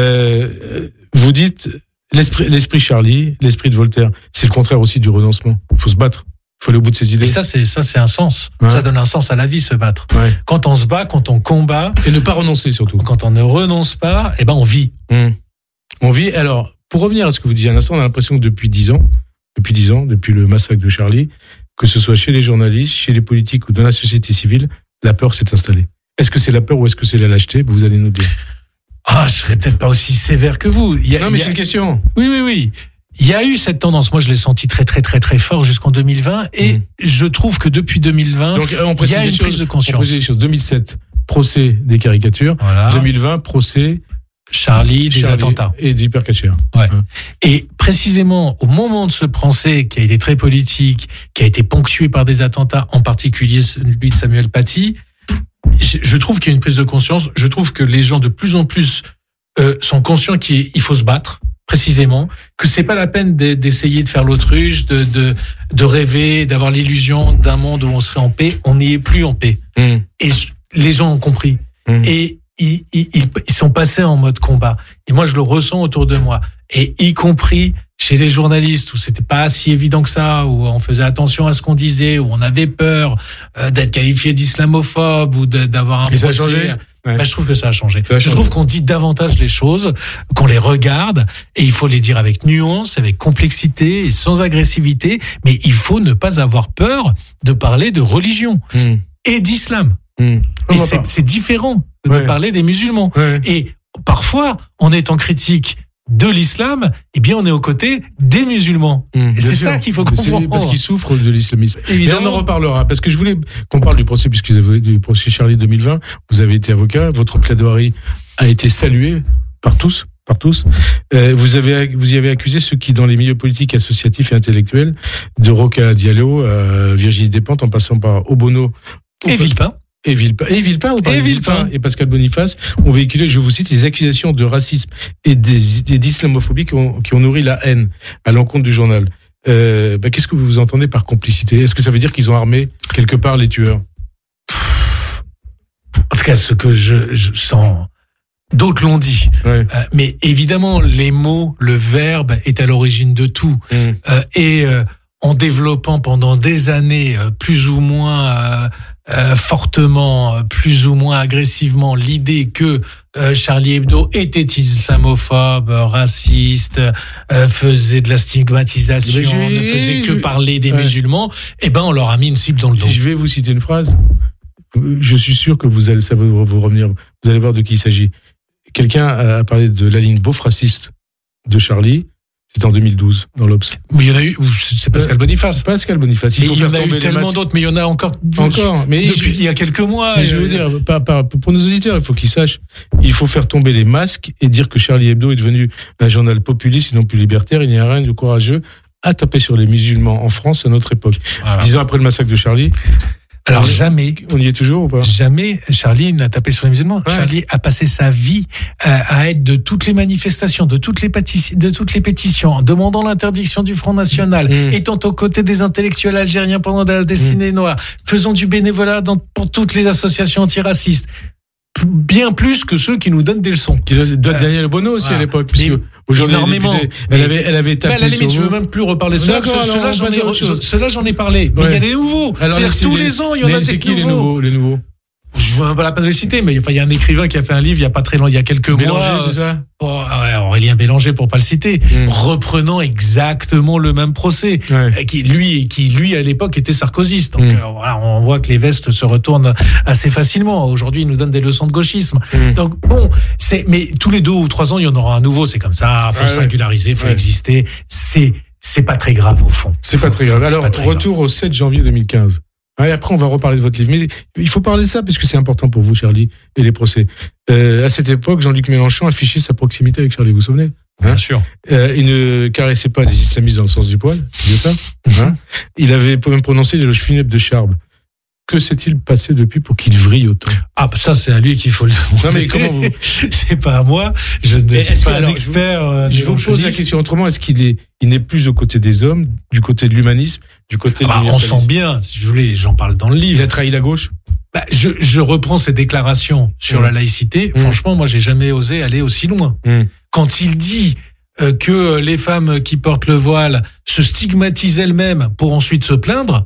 Euh, vous dites l'esprit, l'esprit Charlie, l'esprit de Voltaire, c'est le contraire aussi du renoncement. Il faut se battre. Il faut aller au bout de ses idées. Et ça c'est ça c'est un sens. Ouais. Ça donne un sens à la vie, se battre. Ouais. Quand on se bat, quand on combat, Et ne pas renoncer surtout. quand on ne renonce pas, eh ben on vit. Mmh. On vit. Alors, pour revenir à ce que vous disiez à l'instant, on a l'impression que depuis dix ans, depuis dix ans, depuis le massacre de Charlie, que ce soit chez les journalistes, chez les politiques ou dans la société civile, la peur s'est installée. Est-ce que c'est la peur ou est-ce que c'est la lâcheté? Vous allez nous dire. Ah, je serais peut-être pas aussi sévère que vous. Il y a, Non, mais il y a- c'est une question. Oui, oui, oui. Il y a eu cette tendance. Moi, je l'ai senti très, très, très, très fort jusqu'en deux mille vingt. Et Mmh. je trouve que depuis deux mille vingt, Donc, on il y précise a les une choses. prise de On conscience. précise les choses. deux mille sept, procès des caricatures. Voilà. deux mille vingt, procès Charlie, des Charlie attentats. et d'hypercachère. Ouais. Et précisément, au moment de ce procès qui a été très politique, qui a été ponctué par des attentats, en particulier celui de Samuel Paty, je, je trouve qu'il y a une prise de conscience. Je trouve que les gens de plus en plus euh, sont conscients qu'il il faut se battre, précisément, que c'est pas la peine de- d'essayer de faire l'autruche, de, de, de rêver, d'avoir l'illusion d'un monde où on serait en paix. On n'y est plus en paix. Mmh. Et je- les gens ont compris. Mmh. Et ils, ils, ils ils sont passés en mode combat. Et moi, je le ressens autour de moi. Et y compris chez les journalistes, où c'était pas si évident que ça, où on faisait attention à ce qu'on disait, où on avait peur euh, d'être qualifié d'islamophobe ou de- d'avoir un Et ça a procès. changé? Ouais. Bah, je trouve que ça a changé. Ça a je changé. trouve qu'on dit davantage les choses, qu'on les regarde, et il faut les dire avec nuance, avec complexité et sans agressivité, mais il faut ne pas avoir peur de parler de religion Mmh. et d'islam. Mmh. Et On va c'est pas. c'est différent de Ouais. parler des musulmans. Ouais. Et parfois, en étant critique de l'islam, eh bien, on est aux côtés des musulmans. Mmh, Et bien c'est sûr. ça qu'il faut Mais c'est comprendre. Parce qu'ils souffrent de l'islamisme. Et Évidemment. on en reparlera. Parce que je voulais qu'on parle du procès, puisque vous avez du procès Charlie deux mille vingt. Vous avez été avocat. Votre plaidoirie a été saluée par tous. Par tous. Euh, vous avez, vous y avez accusé ceux qui, dans les milieux politiques, associatifs et intellectuels, de Roca Diallo, euh, Virginie Despentes, en passant par Obono. Et Villepin. Et Villepin, et Villepin, ou pas Et Villepin. et Pascal Boniface ont véhiculé, je vous cite, les accusations de racisme et des- et d'islamophobie qui ont, qui ont nourri la haine à l'encontre du journal. Euh, bah, qu'est-ce que vous entendez par complicité? Est-ce que ça veut dire qu'ils ont armé quelque part les tueurs? En tout cas, ce que je, je sens, d'autres l'ont dit. Ouais. Euh, mais évidemment, les mots, le verbe est à l'origine de tout. Mmh. Euh, et euh, en développant pendant des années, euh, plus ou moins euh, euh, fortement, euh, plus ou moins agressivement, l'idée que euh, Charlie Hebdo était islamophobe, euh, raciste, euh, faisait de la stigmatisation, Mais je- ne faisait que je- parler des ouais. musulmans, eh ben on leur a mis une cible dans le dos. Je vais vous citer une phrase. Je suis sûr que vous allez, ça va vous revenir. Vous allez voir de qui il s'agit. Quelqu'un a parlé de la ligne beauf raciste de Charlie. C'était en deux mille douze, dans l'Obs. Mais il y en a eu, c'est Pascal Boniface. Pascal Boniface. Il Mais faut il y en faire a tomber eu les tellement masques. d'autres, mais il y en a encore, Encore, mais depuis je- il y a quelques mois. Mais je veux dire, pas, pas, pour nos auditeurs, il faut qu'ils sachent, il faut faire tomber les masques et dire que Charlie Hebdo est devenu un journal populiste et non plus libertaire. Il n'y a rien de courageux à taper sur les musulmans en France à notre époque. Voilà. Dix ans après le massacre de Charlie, Alors on est- jamais, on y est toujours ou pas? jamais Charlie n'a tapé sur les musulmans. Ouais. Charlie a passé sa vie à, à être de toutes les manifestations, de toutes les, pétitions, de toutes les pétitions, en demandant l'interdiction du Front National, Mmh. étant aux côtés des intellectuels algériens pendant la décennie noire, faisant du bénévolat dans, pour toutes les associations antiracistes. P- Bien plus que ceux qui nous donnent des leçons. Il doit- doit Euh, Daniel Bono aussi voilà. à l'époque, puisque Mais aujourd'hui énormément. elle, elle Mais- avait, elle avait Mais tapé à la limite, je sur veux vous. même plus reparler de cela. D'accord, parce que alors, Ceux-là, on j'en passe ai, à autre chose. ceux-là, j'en ai parlé. Mais Ouais. il y a des nouveaux. Alors, C'est-à-dire c'est tous les- les ans, il y en a c'est des qui les nouveaux. nouveaux, les nouveaux? Je veux pas la peine de les citer, mais enfin, il y a un écrivain qui a fait un livre il y a pas très longtemps, il y a quelques Bélanger, mois. c'est ça? Oh, ouais, alors, Aurélien Bélanger pour pas le citer, mmh. reprenant exactement le même procès, ouais. qui lui qui lui à l'époque était sarkozyste. Donc mmh. euh, voilà, on voit que les vestes se retournent assez facilement. Aujourd'hui, il nous donne des leçons de gauchisme. Mmh. Donc bon, c'est mais tous les deux ou trois ans, il y en aura un nouveau. C'est comme ça. Faut ouais, se singulariser, faut ouais. exister. C'est c'est pas très grave au fond. C'est faut, pas très grave. Alors retour grave. Au sept janvier deux mille quinze. Et après, on va reparler de votre livre. Mais il faut parler de ça parce que c'est important pour vous, Charlie, et les procès. Euh, à cette époque, Jean-Luc Mélenchon affichait sa proximité avec Charlie, vous vous souvenez ? Hein ? Bien sûr. Euh, il ne caressait pas les islamistes dans le sens du poil, c'est ça ? Hein ? Il avait même prononcé l'éloge funèbre de Charb. Que s'est-il passé depuis pour qu'il vrille autant ? Ah, ça, c'est à lui qu'il faut le demander. Non, mais comment vous... C'est pas à moi. Je ne mais suis pas un alors, expert. Euh, je vous pose la question autrement. Est-ce qu'il est, il n'est plus aux côtés des hommes, du côté de l'humanisme, du côté de ah bah, l'universalisme ? On sent bien, si je voulais, j'en parle dans le livre. Il a trahi la gauche ? Bah, je, je reprends ses déclarations sur mmh. la laïcité. Mmh. Franchement, moi, j'ai jamais osé aller aussi loin. Mmh. Quand il dit euh, que les femmes qui portent le voile se stigmatisent elles-mêmes pour ensuite se plaindre,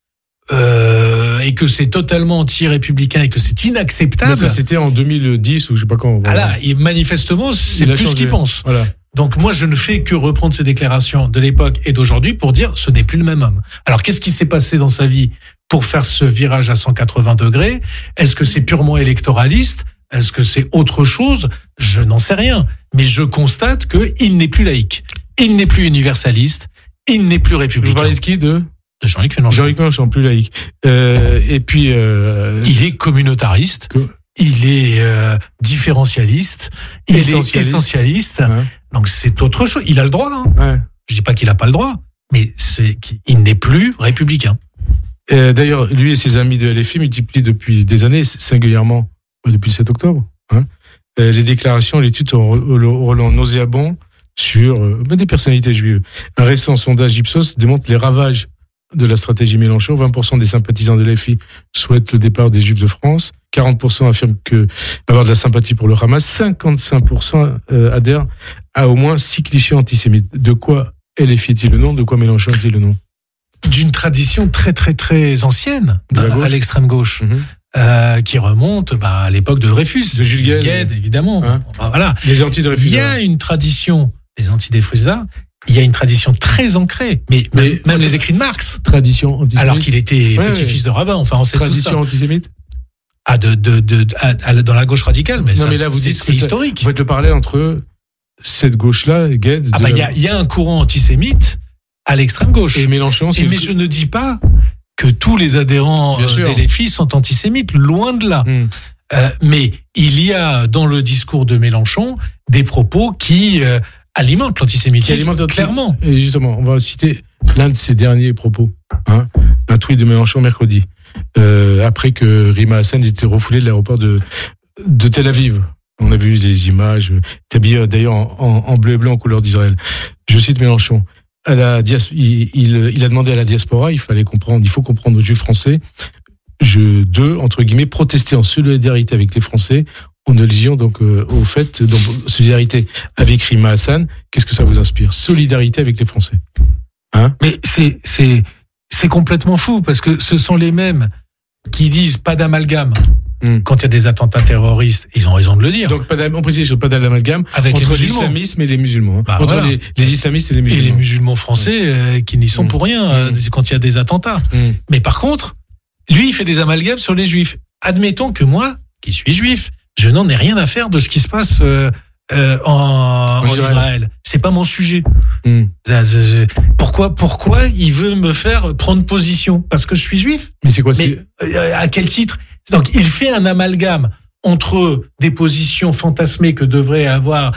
Euh, et que c'est totalement anti-républicain et que c'est inacceptable. Mais ça, c'était en deux mille dix ou je sais pas quand. Voilà. Ah là, et manifestement, c'est il plus ce qu'il pense. Voilà. Donc moi, je ne fais que reprendre ces déclarations de l'époque et d'aujourd'hui pour dire ce n'est plus le même homme. Alors, qu'est-ce qui s'est passé dans sa vie pour faire ce virage à cent quatre-vingts degrés ? Est-ce que c'est purement électoraliste ? Est-ce que c'est autre chose ? Je n'en sais rien. Mais je constate qu'il n'est plus laïque. Il n'est plus universaliste. Il n'est plus républicain. Vous parlez de qui ? De De Jean-Luc Mélenchon. Jean-Luc Mélenchon, plus laïque. Euh, et puis... Euh, il est communautariste, que... il est euh, différentialiste, il essentialiste. est essentialiste. Ouais. Donc c'est autre chose. Il a le droit. Hein. Ouais. Je dis pas qu'il a pas le droit, mais c'est qu'il n'est plus républicain. Euh, d'ailleurs, lui et ses amis de L F I multiplient depuis des années, singulièrement depuis le sept octobre, hein, euh, les déclarations, les tuts au relent nauséabond sur euh, des personnalités juives. Un récent sondage Ipsos démontre les ravages de la stratégie Mélenchon. vingt pour cent des sympathisants de L F I souhaitent le départ des Juifs de France. quarante pour cent affirment que avoir de la sympathie pour le Hamas. cinquante-cinq pour cent adhèrent à au moins six clichés antisémites. De quoi L F I est-il le nom ? De quoi Mélenchon est-il le nom ? D'une tradition très très très ancienne de la gauche. À l'extrême gauche, mmh. euh, qui remonte bah, à l'époque de Dreyfus, de Jules Guesde, Guesde évidemment. Hein bah, voilà. Les anti-Dreyfusards. Il y a une tradition, les anti-Dreyfusards. Il y a une tradition très ancrée, mais, mais même, même les écrits de Marx. Tradition antisémite. Alors qu'il était ouais, petit-fils ouais. de rabbin. Enfin, on sait tradition tout ça. Antisémite. Ah, de, de, de, de à, à, dans la gauche radicale, mais, non, ça, mais là, vous c'est, dites c'est historique. Vous faites le parallèle entre cette gauche-là, Guesde. Ah bah, il y a, il y a un courant antisémite à l'extrême gauche. Et Mélenchon, c'est. Et mais je ne dis pas que tous les adhérents euh, des L F I sont antisémites, loin de là. Hum. Euh, mais il y a dans le discours de Mélenchon des propos qui euh, alimente l'antisémitisme, alimente clairement. Et justement, on va citer l'un de ses derniers propos. Hein, un tweet de Mélenchon mercredi, euh, après que Rima Hassan ait été refoulée de l'aéroport de, de Tel Aviv. On a vu des images, habillé d'ailleurs en, en, en bleu et blanc en couleur d'Israël. Je cite Mélenchon. À la dias- il, il, il a demandé à la diaspora, il fallait comprendre, il faut comprendre aux Juifs français, je, de, entre guillemets, protester en solidarité avec les Français, en allusion donc euh, au fait, donc solidarité avec Rima Hassan. Qu'est-ce que ça vous inspire ? Solidarité avec les Français. Hein ? Mais c'est c'est c'est complètement fou parce que ce sont les mêmes qui disent pas d'amalgame hum. quand il y a des attentats terroristes. Ils ont raison de le dire. Donc pas on précise sur pas d'amalgame avec entre l'islamisme et les musulmans. Hein. Bah, entre voilà. les, les islamistes et les musulmans. Et les musulmans français euh, qui n'y sont hum. pour rien hum. euh, quand il y a des attentats. Hum. Mais par contre, lui il fait des amalgames sur les juifs. Admettons que moi, qui suis juif, je n'en ai rien à faire de ce qui se passe euh, euh, en, en Israël. Israël. C'est pas mon sujet. Mm. Pourquoi, pourquoi il veut me faire prendre position ? Parce que je suis juif ? Mais c'est quoi ? Mais c'est... Euh, à quel titre ? Donc, il fait un amalgame entre des positions fantasmées que devraient avoir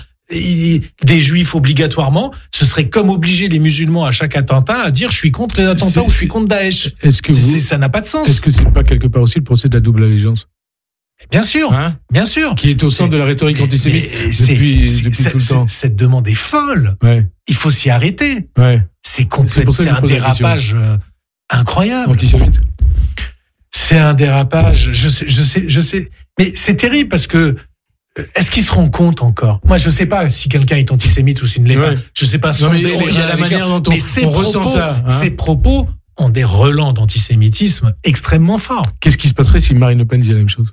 des juifs obligatoirement. Ce serait comme obliger les musulmans à chaque attentat à dire je suis contre les attentats c'est, ou je suis contre Daesh. Est-ce que vous, c'est, ça n'a pas de sens. Est-ce que c'est pas quelque part aussi le procès de la double allégeance ? Bien sûr, hein bien sûr. Qui est au centre de la rhétorique antisémite depuis, c'est, depuis c'est, tout le temps. Cette demande est folle. Ouais. Il faut s'y arrêter. Ouais. C'est complètement, c'est, c'est un dérapage incroyable. Antisémite. C'est un dérapage. Je sais, je sais, je sais. Mais c'est terrible parce que est-ce qu'ils se rendent compte encore ? Moi, je sais pas si quelqu'un est antisémite ou s'il ne l'est ouais. pas. Je sais pas. Non, mais les, il y a la manière dont on, on propos, ressent ça. Hein. Ces propos ont des relents d'antisémitisme extrêmement forts. Qu'est-ce qui se passerait si Marine Le Pen disait la même chose ?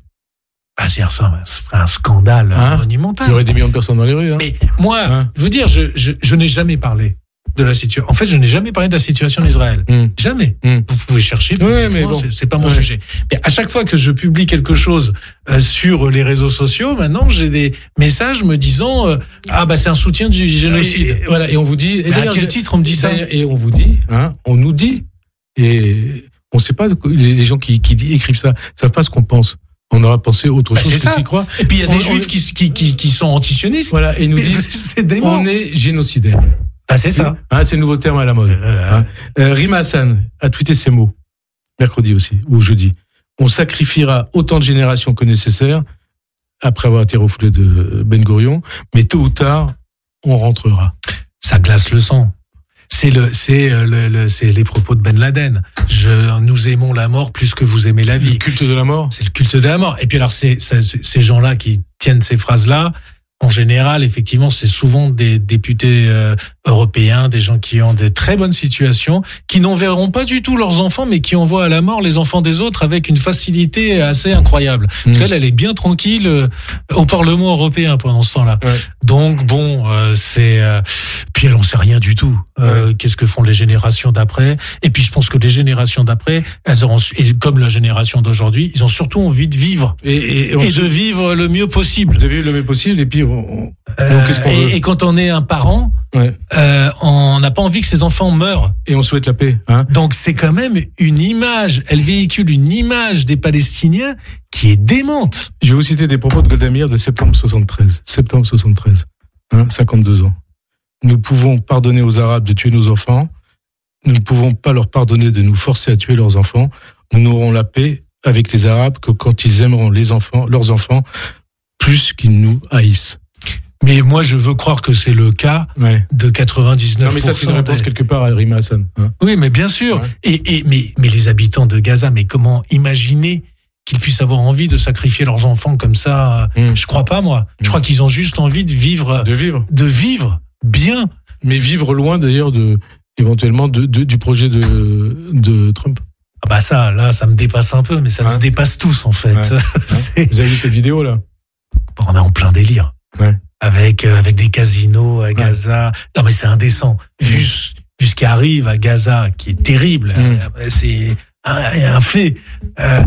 bah, c'est un, ça ferait un scandale Hein monumental. Il y aurait des millions de personnes dans les rues. Hein. Mais moi, Hein je veux dire, je, je, je n'ai jamais parlé de la situation. En fait, je n'ai jamais parlé de la situation en Israël. Mm. Jamais. Mm. Vous pouvez chercher. Ouais, mais moi, bon. c'est, c'est pas mon Ouais. sujet. Mais à chaque fois que je publie quelque chose euh, sur les réseaux sociaux, maintenant, j'ai des messages me disant euh, ah bah c'est un soutien du génocide. Et, et, voilà, et on vous dit. Et Mais à d'ailleurs, quel je- titre on me dit ça? Et on vous dit, hein, on nous dit, et on ne sait pas, les les gens qui, qui écrivent ça, ne savent pas ce qu'on pense. On aura pensé autre Bah, chose c'est que ça. s'y croire. Et puis il y a des On- juifs on- qui, qui, qui, qui sont antisionistes. Voilà, et ils nous Mais disent, c'est dément. on est génocidaire. Ah, c'est ça. Hein, c'est le nouveau terme à la mode. Hein. Euh, Rima Hassan a tweeté ces mots, mercredi aussi, ou jeudi. On sacrifiera autant de générations que nécessaire, après avoir été refoulé de Ben Gurion, mais tôt ou tard, on rentrera. Ça glace le sang. C'est le, c'est le, le, c'est les propos de Ben Laden. Je, nous aimons la mort plus que vous aimez la Le vie. culte de la mort. C'est le culte de la mort. Et puis alors, c'est, c'est, ces gens-là qui tiennent ces phrases-là, en général, effectivement, c'est souvent des députés euh, européens, des gens qui ont des très bonnes situations, qui n'enverront pas du tout leurs enfants, mais qui envoient à la mort les enfants des autres avec une facilité assez incroyable. Mmh. Parce qu'elle, elle est bien tranquille euh, au Parlement européen pendant ce temps-là. Ouais. Donc bon, euh, c'est euh, puis elle en sait rien du tout. Euh, Ouais. Qu'est-ce que font les générations d'après? Et puis je pense que les générations d'après, elles auront, et comme la génération d'aujourd'hui, ils ont surtout envie de vivre Et, et, et on et se- de vivre le mieux possible. de vivre le mieux possible, et puis on, on- Euh, qu'est-ce qu'on veut et, et quand on est un parent, ouais. euh, on n'a pas envie que ses enfants meurent. et on souhaite la paix. Hein. Donc c'est quand même une image. Elle véhicule une image des Palestiniens qui est démente. Je vais vous citer des propos de Golda Meir de septembre soixante-treize. Septembre soixante-treize, hein, cinquante-deux ans. Nous pouvons pardonner aux Arabes de tuer nos enfants. Nous ne pouvons pas leur pardonner de nous forcer à tuer leurs enfants. Nous n'aurons la paix avec les Arabes que quand ils aimeront les enfants, leurs enfants plus qu'ils nous haïssent. Mais moi, je veux croire que c'est le cas Ouais. de quatre-vingt-dix-neuf Non, pour cent. mais ça, c'est une réponse des- quelque part à Rima Hassan. Hein. Oui, mais bien sûr. Ouais. Et, et mais, mais les habitants de Gaza, mais comment imaginer qu'ils puissent avoir envie de sacrifier leurs enfants comme ça? Mm. Je crois pas, moi. Je Mm. crois qu'ils ont juste envie de vivre, De vivre. de vivre bien. Mais vivre loin, d'ailleurs, de, éventuellement, de, de- du projet de, de Trump. Ah bah ça, là, ça me dépasse un peu, mais ça Ouais. nous dépasse tous, en fait. Ouais. C'est- Vous avez vu cette vidéo, là? On est en plein délire. Ouais. Avec, euh, avec des casinos à Gaza. Non, mais c'est indécent. Vu, ce- vu ce qui arrive à Gaza, qui est terrible, Mm. euh, c'est un, un fait. Euh,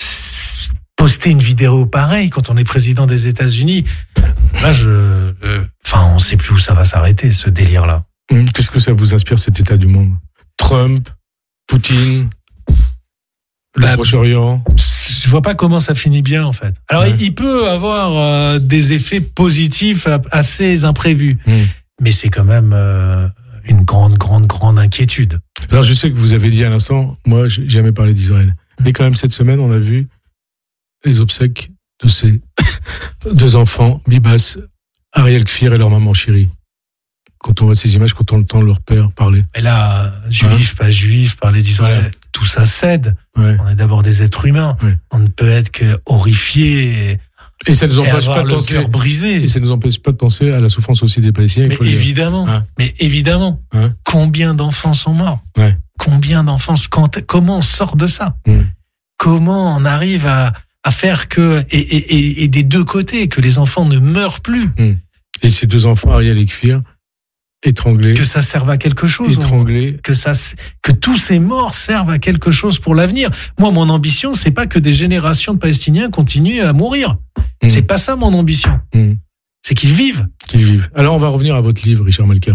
s- poster une vidéo pareille quand on est président des États-Unis, là, je, euh, enfin, on sait plus où ça va s'arrêter, ce délire-là. Hum, Qu'est-ce que ça vous inspire, cet état du monde? Trump, Poutine, le Bah, Proche-Orient. Je vois pas comment ça finit bien, en fait. Alors, Ouais. il peut avoir euh, des effets positifs euh, assez imprévus, Hum. mais c'est quand même euh, une grande, grande, grande inquiétude. Alors, je sais que vous avez dit à l'instant, moi, j'ai jamais parlé d'Israël. Mais quand même, cette semaine, on a vu les obsèques de ces deux enfants, Bibas, Ariel Kfir et leur maman chérie. Quand on voit ces images, quand on entend leur père parler. Mais là, juif, pas juif, parler d'Israël, Ouais. tout ça cède. Ouais. On est d'abord des êtres humains. Ouais. On ne peut être que horrifié et, Et ça nous et empêche avoir pas de le penser. cœur brisé. Et ça nous empêche pas de penser à la souffrance aussi des Palestiniens. il Mais faut le dire. évidemment, Hein. mais évidemment, Hein. combien d'enfants sont morts? Ouais. Combien d'enfants? quand- Comment on sort de ça? Mm. Comment on arrive à, à faire que et, et, et, et des deux côtés que les enfants ne meurent plus, Et ces deux enfants, Ariel et Kfir, étranglés, que ça serve à quelque chose? étranglés. que ça, que tous ces morts servent à quelque chose pour l'avenir. Moi, mon ambition, c'est pas que des générations de Palestiniens continuent à mourir. Mm. C'est pas ça mon ambition. Mm. C'est qu'ils vivent. Qu'ils vivent. Alors, on va revenir à votre livre, Richard Malka.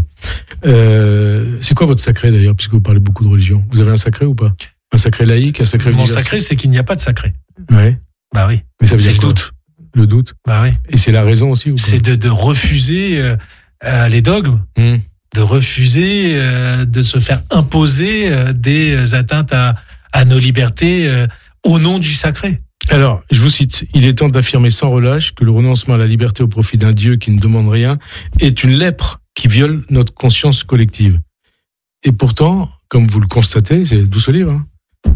Euh, c'est quoi votre sacré, d'ailleurs, puisque vous parlez beaucoup de religion? Vous avez un sacré ou pas? Un sacré laïque, un sacré Mon universel? sacré, c'est qu'il n'y a pas de sacré. Ouais. Bah oui. Mais ça veut C'est dire le quoi? doute. Le doute. Bah oui. Et c'est la raison aussi ou pas? C'est de, de refuser euh, euh, les dogmes, Hum. de refuser euh, de se faire imposer euh, des atteintes à, à nos libertés euh, au nom du sacré. Alors, je vous cite, il est temps d'affirmer sans relâche que le renoncement à la liberté au profit d'un Dieu qui ne demande rien est une lèpre qui viole notre conscience collective. Et pourtant, comme vous le constatez, c'est d'où ce livre, hein,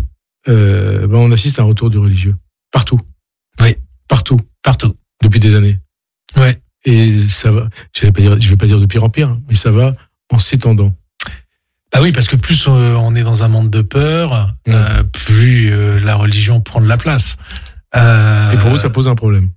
euh, ben on assiste à un retour du religieux. Partout. Oui. Partout. Partout. Depuis des années. Ouais. Et ça va, je vais pas dire, je vais pas dire de pire en pire, mais ça va en s'étendant. Bah oui, parce que plus euh, on est dans un monde de peur, Mmh. euh, plus euh, la religion prend de la place. Euh, Et pour vous, ça pose un problème.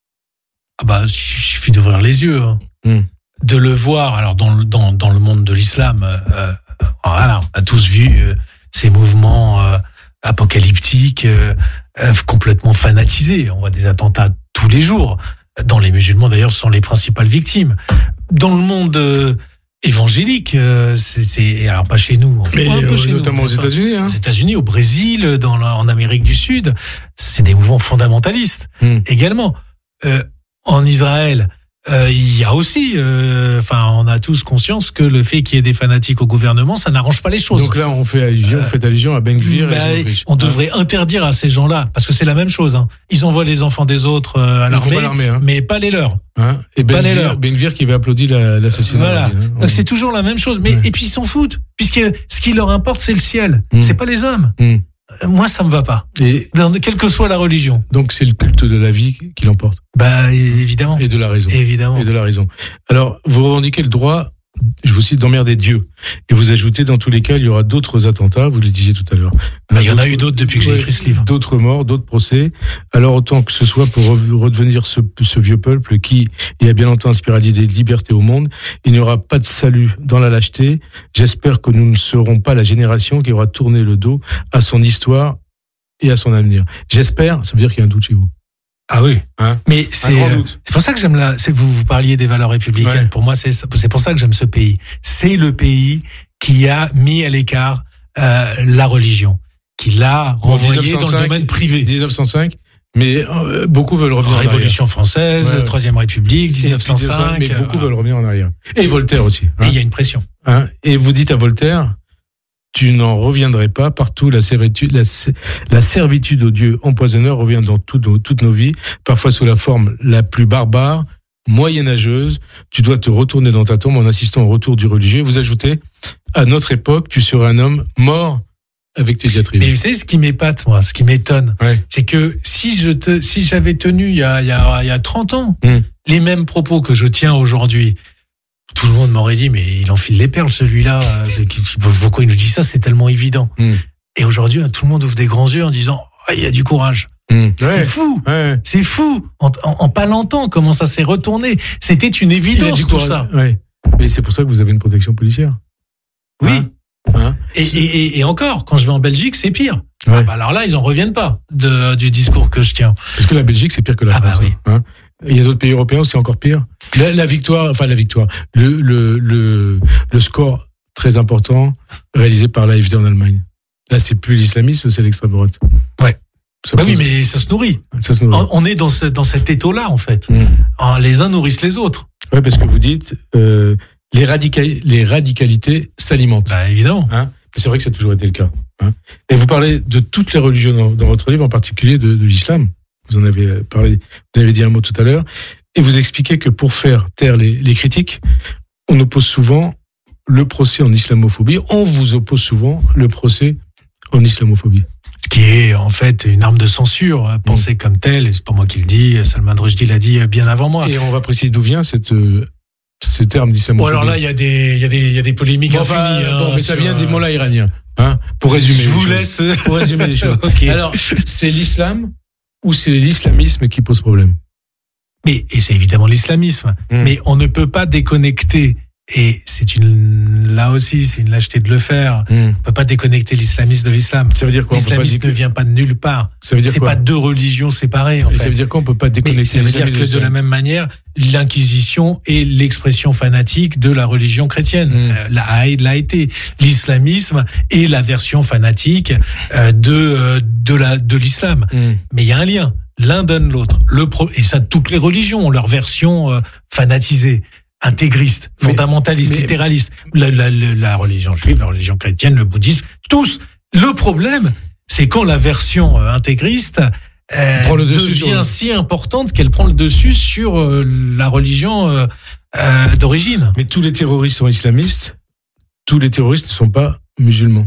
Ah bah, il suffit d'ouvrir les yeux, hein. Mm. De le voir. Alors dans le dans dans le monde de l'islam, euh, voilà, on a tous vu euh, ces mouvements euh, apocalyptiques, euh, euh, complètement fanatisés. On voit des attentats tous les jours. Dans les musulmans, d'ailleurs, ce sont les principales victimes. Dans le monde euh, évangélique, euh, c'est, c'est alors pas chez nous, on fait Mais pas un peu euh, chez notamment nous, aux États-Unis. Hein. aux États-Unis, au Brésil, dans la, en Amérique du Sud, c'est des mouvements fondamentalistes Mm. également. Euh, en Israël, euh, il y a aussi, euh, enfin, on a tous conscience que le fait qu'il y ait des fanatiques au gouvernement, ça n'arrange pas les choses. Donc là, on fait allusion, Euh, on fait allusion à Ben Gvir. Bah, et Smotrich. on devrait interdire à ces gens-là, parce que c'est la même chose. Hein. Ils envoient les enfants des autres euh, à Ils font l'armée, pas l'armée, hein. mais pas les leurs. Hein. Et Pas Ben les Gvir, leurs. Ben Gvir qui avait applaudi la, l'assassinat. Voilà. Hein. Donc c'est toujours la même chose. Mais Ouais. et puis ils s'en foutent, puisque ce qui leur importe, c'est le ciel. Mm. C'est pas les hommes. Mm. Euh, Moi, ça me va pas. Et Dans, quelle que soit la religion. donc c'est le culte de la vie qui l'emporte. Bah évidemment. Et de la raison. Évidemment. Et de la raison. Alors, vous revendiquez le droit, je vous cite, d'emmerder Dieu. Et vous ajoutez, dans tous les cas, il y aura d'autres attentats, vous le disiez tout à l'heure. Bah, il y en a eu d'autres depuis que j'ai Ouais, écrit ce livre. D'autres morts, d'autres procès. Alors, autant que ce soit pour rev- redevenir ce, ce vieux peuple qui, il y a bien longtemps, inspiré l'idée de liberté au monde, il n'y aura pas de salut dans la lâcheté. J'espère que nous ne serons pas la génération qui aura tourné le dos à son histoire et à son avenir. J'espère, ça veut dire qu'il y a un doute chez vous. Ah oui. Hein Mais c'est grand euh, doute. c'est pour ça que j'aime la. C'est vous vous parliez des valeurs républicaines. Ouais. Pour moi, c'est ça- c'est pour ça que j'aime ce pays. C'est le pays qui a mis à l'écart euh, la religion, qui l'a En renvoyée dans le dix-neuf cent cinq, domaine privé. dix-neuf cent cinq, mais euh, beaucoup veulent revenir en arrière. Révolution française, Ouais, ouais. Troisième République, dix-neuf cent cinq. Mais beaucoup euh, veulent revenir en arrière. Et Voltaire aussi. Et Hein. il y a une pression. Hein. Et vous dites à Voltaire, tu n'en reviendrais pas. Partout, la servitude, la, la servitude au Dieu empoisonneur revient dans tout, dans toutes nos vies, parfois sous la forme la plus barbare, moyenâgeuse. Tu dois te retourner dans ta tombe en assistant au retour du religieux. Vous ajoutez, à notre époque, tu serais un homme mort avec tes diatribes. Mais vous savez ce qui m'épate, moi, ce qui m'étonne, Ouais. c'est que si je te, si j'avais tenu il y a, il y a, il y a trente ans Mm. les mêmes propos que je tiens aujourd'hui, tout le monde m'aurait dit, mais il enfile les perles, celui-là. euh, c'est- qui- Pourquoi il nous dit ça? C'est tellement évident. Mm. Et aujourd'hui, tout le monde ouvre des grands yeux en disant, oh, il y a du courage. Mmh. C'est Ouais. fou. Ouais. C'est fou. En, en, en pas longtemps, comment ça s'est retourné. C'était une Il y a évidence, du tout courage. ça. Ouais. Mais c'est pour ça que vous avez une protection policière. Oui. Hein Hein Et, et, et, et encore, quand je vais en Belgique, c'est pire. Ouais. Ah bah alors là, ils en reviennent pas de, du discours que je tiens. Parce que la Belgique, c'est pire que la Ah bah France. oui. Hein. Il y a d'autres pays européens où c'est encore pire. La, la victoire, enfin la victoire, le, le, le, le score très important réalisé par l'A F D en Allemagne. Là, c'est plus l'islamisme, c'est l'extrême droite. Ouais. Ça Bah oui, pose- mais ça se nourrit. ça se nourrit. On on est dans, ce, dans cet étau-là, en fait. Mmh. Hein, les uns nourrissent les autres. Ouais, parce que vous dites, euh, les, radica- les radicalités s'alimentent. Bah évidemment. Hein. Mais c'est vrai que ça a toujours été le cas. Hein. Et vous parlez de toutes les religions dans, dans votre livre, en particulier de, de l'islam. Vous en avez parlé, vous avez dit un mot tout à l'heure. Et vous expliquez que pour faire taire les, les critiques, on oppose souvent le procès en islamophobie. On vous oppose souvent le procès en islamophobie. Ce qui est en fait une arme de censure, euh, pensée comme telle. Et c'est pas moi qui le dis. Salman Rushdie l'a dit bien avant moi. Et on va préciser d'où vient cette, euh, ce terme Bon, d'islamophobie. alors là, il y a des, il y a des, il y a des polémiques Bon, enfin, infinies. hein, bon, mais ça sur, vient des euh, mollahs iraniens. Hein, pour résumer. Je les vous choses. laisse. Pour résumer les choses. Ok. Alors, c'est l'islam ou c'est l'islamisme qui pose problème? Mais, et c'est évidemment l'islamisme. Mm. Mais on ne peut pas déconnecter, et c'est une, là aussi, c'est une lâcheté de le faire. Mmh. On ne peut pas déconnecter l'islamisme de l'islam. Ça veut dire quoi? On peut pas L'islamisme dire- ne vient pas de nulle part. Ça veut dire C'est quoi? pas deux religions séparées, en Et fait. ça veut dire quoi? On peut pas Mais déconnecter ça veut dire l'islam et que de l'islam. la même manière, l'Inquisition est l'expression fanatique de la religion chrétienne. Mm. Euh, l'a, l'a été. L'islamisme est la version fanatique euh, de, euh, de, la, de l'islam. Mmh. Mais il y a un lien. L'un donne l'autre. Le pro- et ça, toutes les religions ont leur version euh, fanatisée, intégriste, Mais- fondamentaliste, mais- littéraliste. La, la, la, la religion juive, la religion chrétienne, le bouddhisme, tous. Le problème, c'est quand la version euh, intégriste euh, Prend le dessus sur devient le- si importante qu'elle prend le dessus sur euh, la religion euh, euh, d'origine. Mais tous les terroristes sont islamistes. Tous les terroristes ne sont pas musulmans.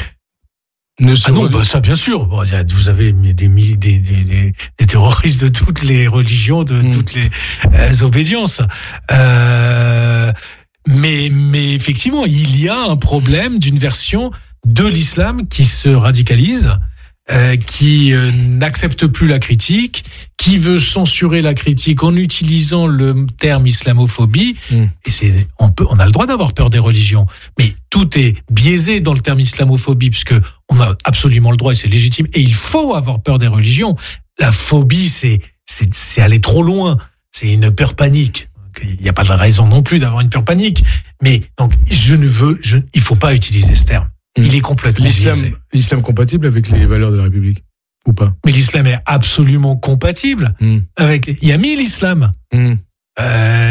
Ne Ah sont- non, bah ça bien sûr. Bon, il y a- vous avez des, des, des, des, des, des terroristes de toutes les religions, de Mm. toutes les euh, obédiences. Euh, mais, mais effectivement, il y a un problème d'une version de l'islam qui se radicalise euh, qui euh, n'accepte plus la critique, qui veut censurer la critique en utilisant le terme islamophobie. Mmh. Et c'est, on peut, on a le droit d'avoir peur des religions, mais tout est biaisé dans le terme islamophobie, puisque on a absolument le droit et c'est légitime. Et il faut avoir peur des religions. La phobie, c'est, c'est, c'est aller trop loin. C'est une peur panique. Il n'y a pas de raison non plus d'avoir une peur panique. Mais donc, je ne veux, je, il faut pas utiliser ce terme. Mmh. Il est complètement l'islam, biaisé. L'islam compatible avec les valeurs de la République ou pas? Mais l'islam est absolument compatible mmh. avec. Il y a mille islams. Mmh. Euh,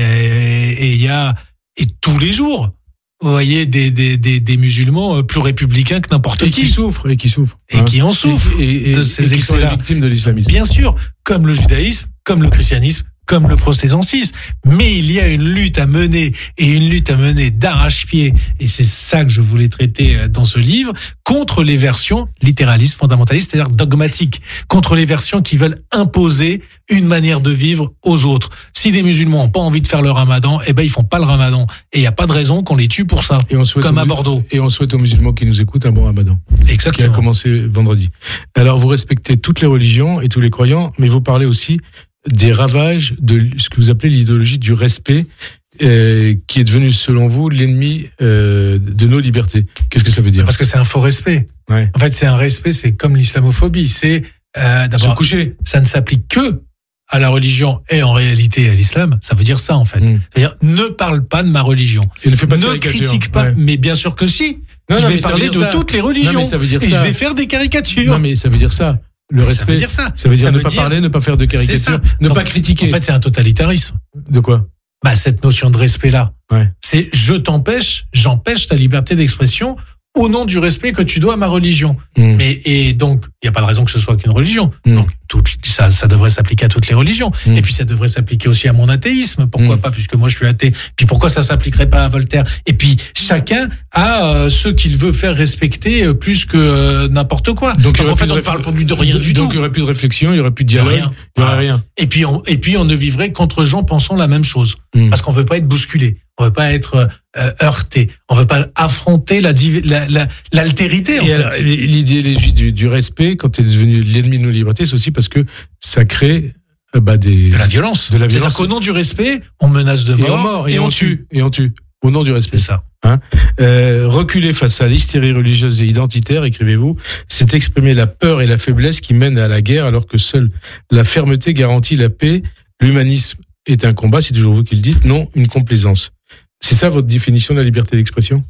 et il y a et tous les jours, vous voyez des des des, des musulmans plus républicains que n'importe et qui. qui souffrent et qui souffrent et hein. qui en souffrent et, et, et, de ces et qui sont les victimes de l'islamisme. Bien sûr, comme le judaïsme, comme le christianisme, comme le protestantisme. Mais il y a une lutte à mener, et une lutte à mener d'arrache-pied, et c'est ça que je voulais traiter dans ce livre, contre les versions littéralistes, fondamentalistes, c'est-à-dire dogmatiques, contre les versions qui veulent imposer une manière de vivre aux autres. Si des musulmans n'ont pas envie de faire le ramadan, eh ben ils font pas le ramadan. Et il n'y a pas de raison qu'on les tue pour ça, et on souhaite comme aux, à Bordeaux. Et on souhaite aux musulmans qui nous écoutent un bon ramadan. Exactement. Qui a commencé vendredi. Alors vous respectez toutes les religions et tous les croyants, mais vous parlez aussi des ravages de ce que vous appelez l'idéologie du respect, euh, qui est devenue, selon vous, l'ennemi euh, de nos libertés. Qu'est-ce que ça veut dire? Parce que c'est un faux respect. Ouais. En fait, c'est un respect, c'est comme l'islamophobie. C'est euh, d'abord, se coucher. Ça ne s'applique que à la religion et en réalité à l'islam. Ça veut dire ça, en fait. Mmh. C'est-à-dire, ne parle pas de ma religion. Et ne fais pas de ne critique pas. Ouais. Mais bien sûr que si. Non, je non, vais mais parler de ça. toutes les religions. Non, mais ça veut dire et ça. je vais faire des caricatures. Non, mais ça veut dire ça. Le respect, ça veut dire ça. Ça veut dire ça ne veut pas dire... parler, ne pas faire de caricatures, ne Donc, pas critiquer. En fait, c'est un totalitarisme. De quoi? Bah, cette notion de respect-là. Ouais. C'est je t'empêche, j'empêche ta liberté d'expression au nom du respect que tu dois à ma religion. Mmh. Mais, et donc, il n'y a pas de raison que ce soit qu'une religion. Mmh. Donc, tout, ça, ça devrait s'appliquer à toutes les religions. Mmh. Et puis, ça devrait s'appliquer aussi à mon athéisme. Pourquoi mmh. pas, puisque moi, je suis athée. Puis, pourquoi ça s'appliquerait pas à Voltaire? Et puis, chacun a euh, ce qu'il veut faire respecter euh, plus que euh, n'importe quoi. Donc, donc en fait, on ne parle plus de rien donc, du donc, tout. Donc, il n'y aurait plus de réflexion, il n'y aurait plus de dialogue, rien. il n'y aurait rien. Et puis, on, et puis, on ne vivrait qu'entre gens pensant la même chose. Mmh. Parce qu'on veut pas être bousculé. On veut pas être euh, heurté. On veut pas affronter la, la, la l'altérité. En fait. Alors, l'idéologie du, du respect, quand elle est devenue l'ennemi de nos libertés, c'est aussi parce que ça crée euh, bah, des de la violence. De la violence. C'est-à-dire qu'au nom du respect, on menace de mort et on, mord, et, et on, on tue. tue. Et on tue. Au nom du respect. C'est ça. Hein euh, reculer face à l'hystérie religieuse et identitaire, écrivez-vous, c'est exprimer la peur et la faiblesse qui mènent à la guerre, alors que seule la fermeté garantit la paix. L'humanisme est un combat, c'est toujours vous qui le dites, non une complaisance. C'est ça votre définition de la liberté d'expression?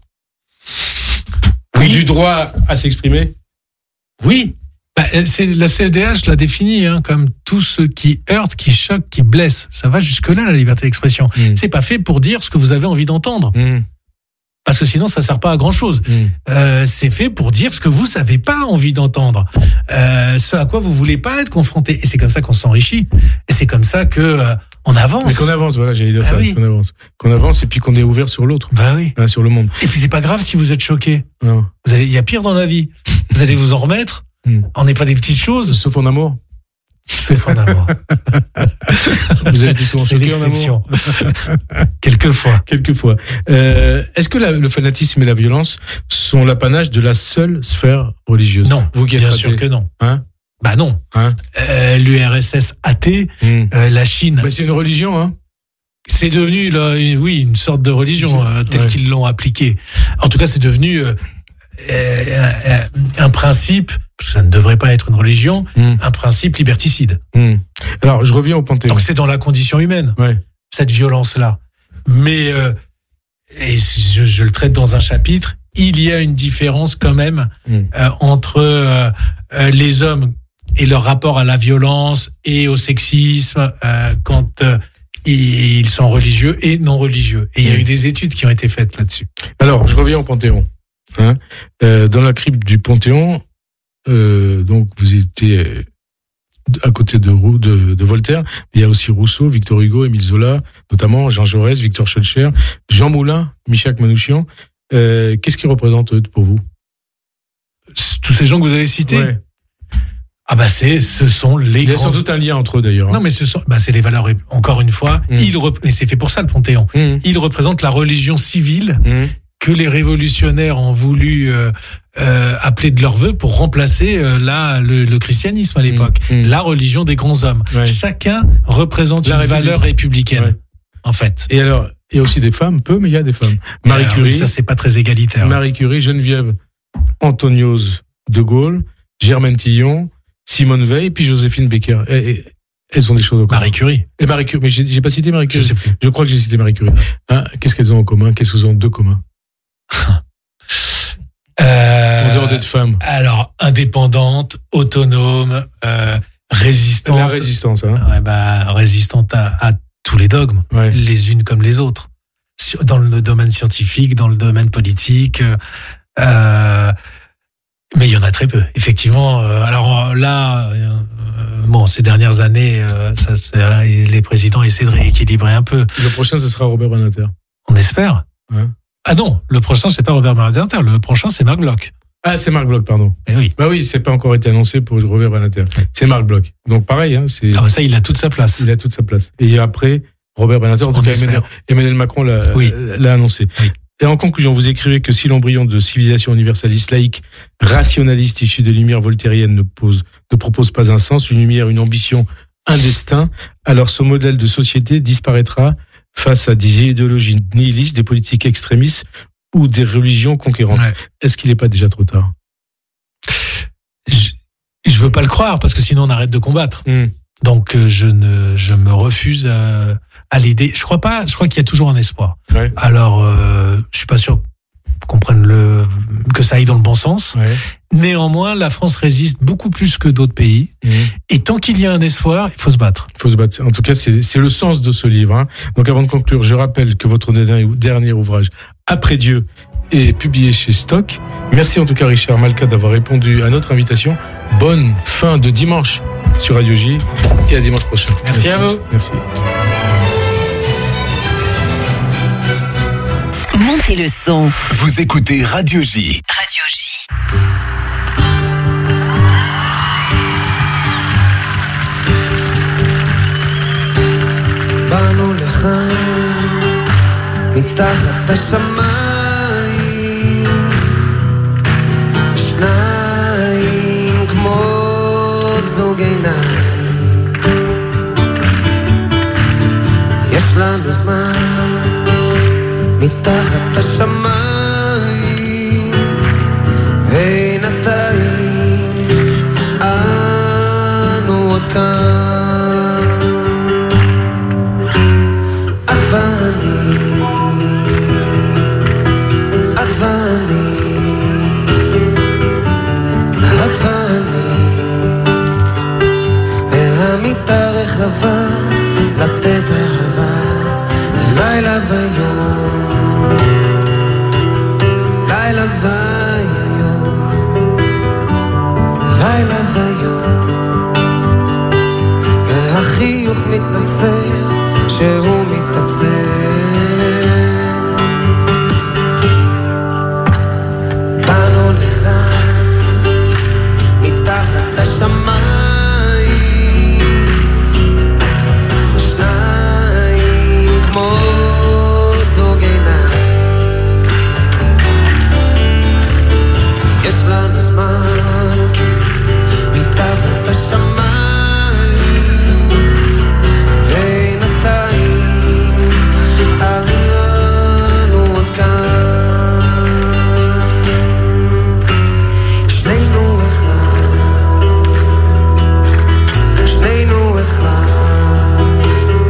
Oui. Ou du droit à s'exprimer? Oui. Bah, c'est, la C L D H l'a définit hein, comme tout ce qui heurte, qui choque, qui blesse. Ça va jusque-là, la liberté d'expression. Mmh. C'est pas fait pour dire ce que vous avez envie d'entendre. Mmh. Parce que sinon, ça sert pas à grand-chose. Mmh. Euh, c'est fait pour dire ce que vous n'avez pas envie d'entendre. Euh, ce à quoi vous voulez pas être confronté. Et c'est comme ça qu'on s'enrichit. Et c'est comme ça que euh, on avance. Mais qu'on avance, voilà, j'allais dire ah ça, oui. qu'on avance. Qu'on avance et puis qu'on est ouvert sur l'autre. Bah oui. Hein, sur le monde. Et puis c'est pas grave si vous êtes choqué. Non. Vous allez, il y a pire dans la vie. Vous allez vous en remettre. Mmh. On n'est pas des petites choses. Sauf en amour. Sauf en amour. Vous avez été souvent c'est choqué l'exception. en amour. Quelquefois. Quelquefois. Euh, est-ce que la, le fanatisme et la violence sont l'apanage de la seule sphère religieuse? Non. Vous qui êtes bien athée. sûr que non. Hein? Bah non. Hein? Euh, L'U R S S athée, mmh. euh, la Chine. Bah c'est une religion, hein? C'est devenu, là, une, oui, une sorte de religion euh, telle ouais. qu'ils l'ont appliquée. En tout cas, c'est devenu euh, euh, un principe, parce que ça ne devrait pas être une religion, mmh. un principe liberticide. Mmh. Alors, je reviens au Panthéon. Donc, c'est dans la condition humaine, ouais. cette violence-là. Mais, euh, et je, je le traite dans un chapitre, il y a une différence quand même mmh. euh, entre euh, euh, les hommes et leur rapport à la violence et au sexisme euh, quand euh, ils sont religieux et non religieux. Et il y a eu des études qui ont été faites là-dessus. Alors, je reviens au Panthéon. Hein euh, dans la crypte du Panthéon, euh, donc vous étiez à côté de, de, de Voltaire. Il y a aussi Rousseau, Victor Hugo, Émile Zola, notamment Jean Jaurès, Victor Schoelcher, Jean Moulin, Michak Manouchian. Euh, qu'est-ce qu'ils représentent eux, pour vous? Tous ces gens que vous avez cités? Ouais. Ah bah c'est, ce sont les. Il y a grands... sans doute un lien entre eux d'ailleurs. Non hein. mais ce sont, bah c'est les valeurs. Encore une fois, mmh. il rep... et c'est fait pour ça le Panthéon. Mmh. Il représente la religion civile mmh. que les révolutionnaires ont voulu euh, euh, appeler de leur vœu pour remplacer euh, là le, le christianisme à l'époque, mmh, mmh. la religion des grands hommes. Ouais. Chacun représente la une République. valeur républicaine, ouais. en fait. Et alors, il y a aussi des femmes, peu, mais il y a des femmes. Marie alors, Curie, ça c'est pas très égalitaire. Marie Curie, Geneviève Antoniose de Gaulle, Germaine Tillon, Simone Veil, puis Joséphine Baker. Et, et, elles ont des choses en commun. Marie Curie. Et Marie Curie, mais j'ai, j'ai pas cité Marie Curie. Je sais plus. Je crois que j'ai cité Marie Curie. Hein, qu'est-ce qu'elles ont en commun? Qu'est-ce qu'elles ont de commun? Euh, en dehors d'être femmes. Alors, indépendante, autonome, euh, résistante. La résistance, hein. Ouais, bah, résistante à, à tous les dogmes, ouais. les unes comme les autres. Dans le domaine scientifique, dans le domaine politique. Euh, mais il y en a très peu, effectivement. Alors là, euh, bon, ces dernières années, euh, ça, c'est, les présidents essaient de rééquilibrer un peu. Le prochain, ce sera Robert Badinter. On espère. Ouais. Ah non, le prochain, c'est pas Robert Badinter, le prochain, c'est Marc Bloch. Ah, c'est Marc Bloch, pardon. Eh oui. Bah oui, c'est pas encore été annoncé pour Robert Badinter. C'est Marc Bloch. Donc pareil, hein, c'est. Ah bah ça, il a toute sa place. Il a toute sa place. Et après, Robert Badinter, en tout cas, Emmanuel, Emmanuel Macron l'a, oui. l'a annoncé. Oui. Et en conclusion, vous écrivez que si l'embryon de civilisation universaliste, laïque, rationaliste, issue des lumières voltairiennes ne pose, ne propose pas un sens, une lumière, une ambition, un destin, alors ce modèle de société disparaîtra face à des idéologies nihilistes, des politiques extrémistes ou des religions conquérantes. Ouais. Est-ce qu'il n'est pas déjà trop tard? Je, je veux pas le croire parce que sinon on arrête de combattre. Mmh. Donc je ne, je me refuse à, à l'aider. Je crois pas. Je crois qu'il y a toujours un espoir. Ouais. Alors, euh, je suis pas sûr qu'on prenne le que ça aille dans le bon sens. Ouais. Néanmoins, la France résiste beaucoup plus que d'autres pays. Mmh. Et tant qu'il y a un espoir, il faut se battre. Il faut se battre. En tout cas, c'est, c'est le sens de ce livre. Hein. Donc, avant de conclure, je rappelle que votre dernier ouvrage, Après Dieu, est publié chez Stock. Merci en tout cas, Richard Malka, d'avoir répondu à notre invitation. Bonne fin de dimanche sur Radio J et à dimanche prochain. Merci, Merci à vous. Merci. Montez le son. Vous écoutez Radio J. Radio J. באנו לכאן מתחת השמיים, שניים כמו זוג עיניים, יש לנו זמן מתחת השמיים, בינתיים אנו עוד כאן, את ואני, את ואני, את ואני, והמיטה רחבה לתת אהבה, לילה ויום, לילה ויום, לילה ויום, והחיוך מתנצל שהוא מתעצל. באנו לכאן מתחת השמיים, שניים כמו זוג עיניים, יש לנו זמן מתחת השמיים, בינתיים אנו עוד כאן, שנינו אחד, שנינו אחד,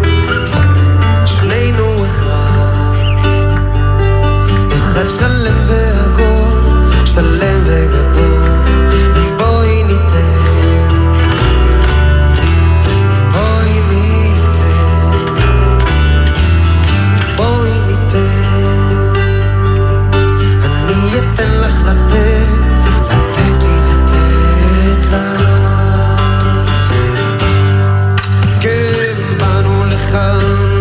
שנינו אחד, אחד שלם והכל, שלם וגדול, בואי ניתן, בואי ניתן, בואי ניתן, אני אתן לך לתת, לתת לי לתת לך, כן באנו לכאן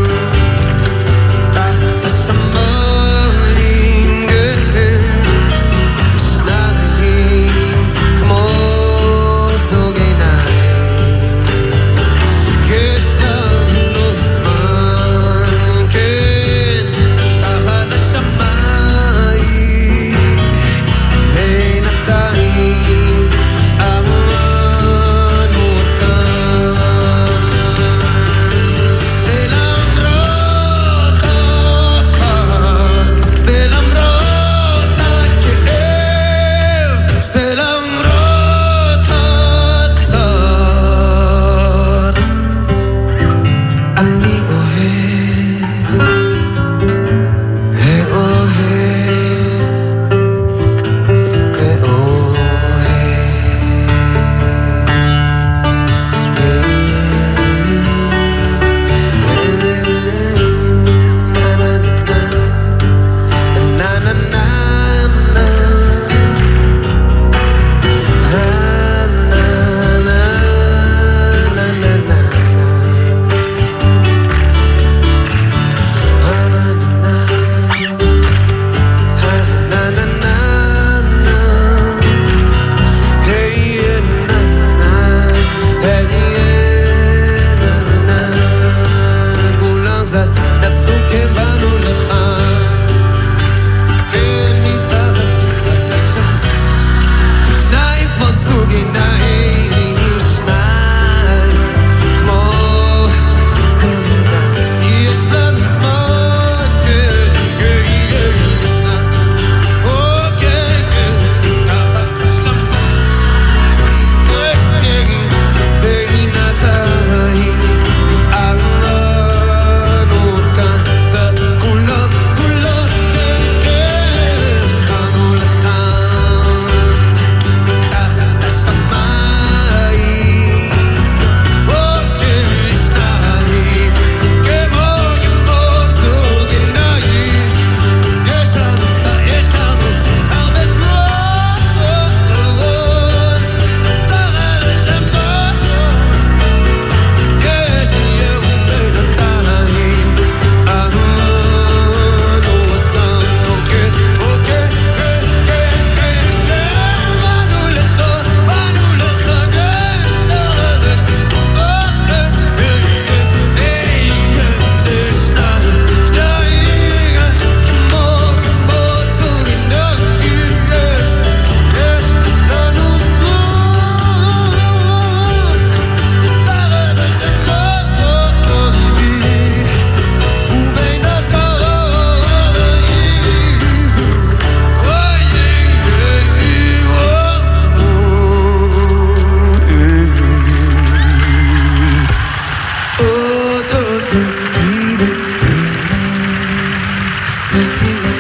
מתחת השמיים, כן, שניים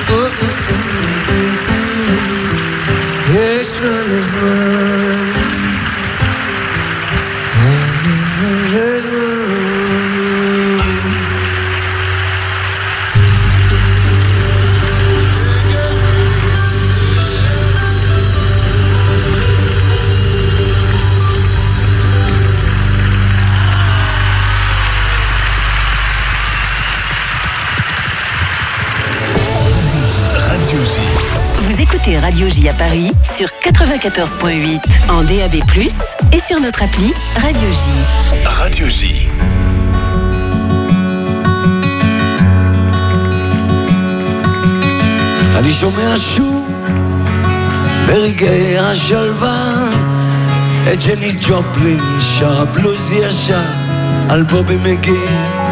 יש לנו זמן Vous écoutez Radio J à Paris sur quatre-vingt-quatorze point huit en D A B plus, et sur notre appli Radio J. Radio J. אני שומע שוב ברגעי השלווה את ג'ני ג'ופלין שר הבלוז ישר על בובי מגי,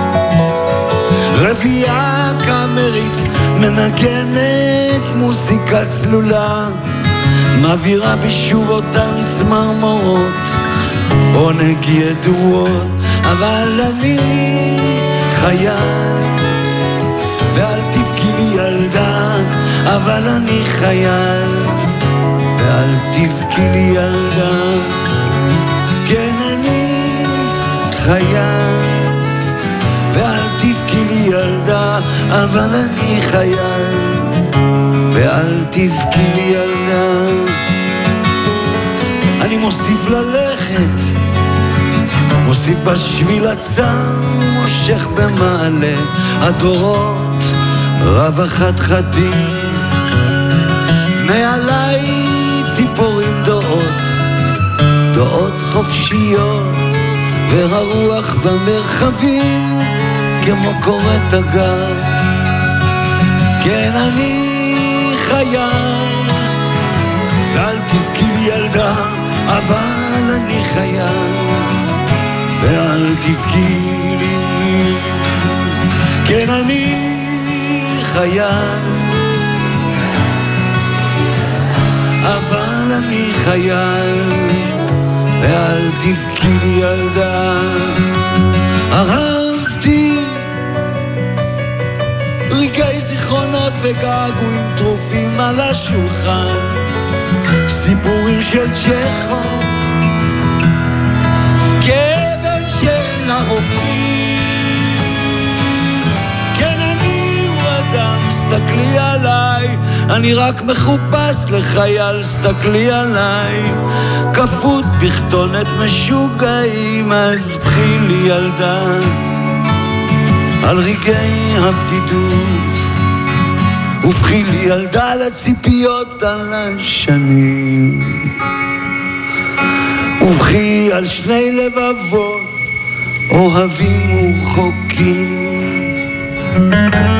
רבייה קאמרית מנגנת מוזיקה צלולה, מעבירה בשוב אותן צמרמורות עונג ידועות. אבל אני חייל ואל תבכי לי ילדה, אבל אני חייל ואל תבכי לי ילדה, כן אני חייל ואל תבכי לי ילדה, אבל אני חייל ואל תבכי לי ילדה. אני מוסיף ללכת, מוסיף בשביל הצר, מושך במעלה הדורות רב החתחתים, מעליי ציפורים דעות, דעות חופשיות, והרוח במרחבים כמו קורת הגר. כן אני חייל ואל תבכי לי ילדה, אבל אני חייל ואל תבכי לי, כן אני חייל אבל אני חייל ואל תבכי לי ילדה. אהבתי רגעי זיכרונות וגעגועים טרופים על השולחן, סיפורים של צ'כוב, כאבן של הרופאים. כן אני הוא אדם, סתכלי עליי, אני רק מחופש לחייל, סתכלי עליי, כפות בכתונת משוגעים, אז בכי לי ילדה על רגעי הבדידות, ובכי לי ילדה לציפיות על השנים, ובכי על שני לבבות אוהבים ורחוקים.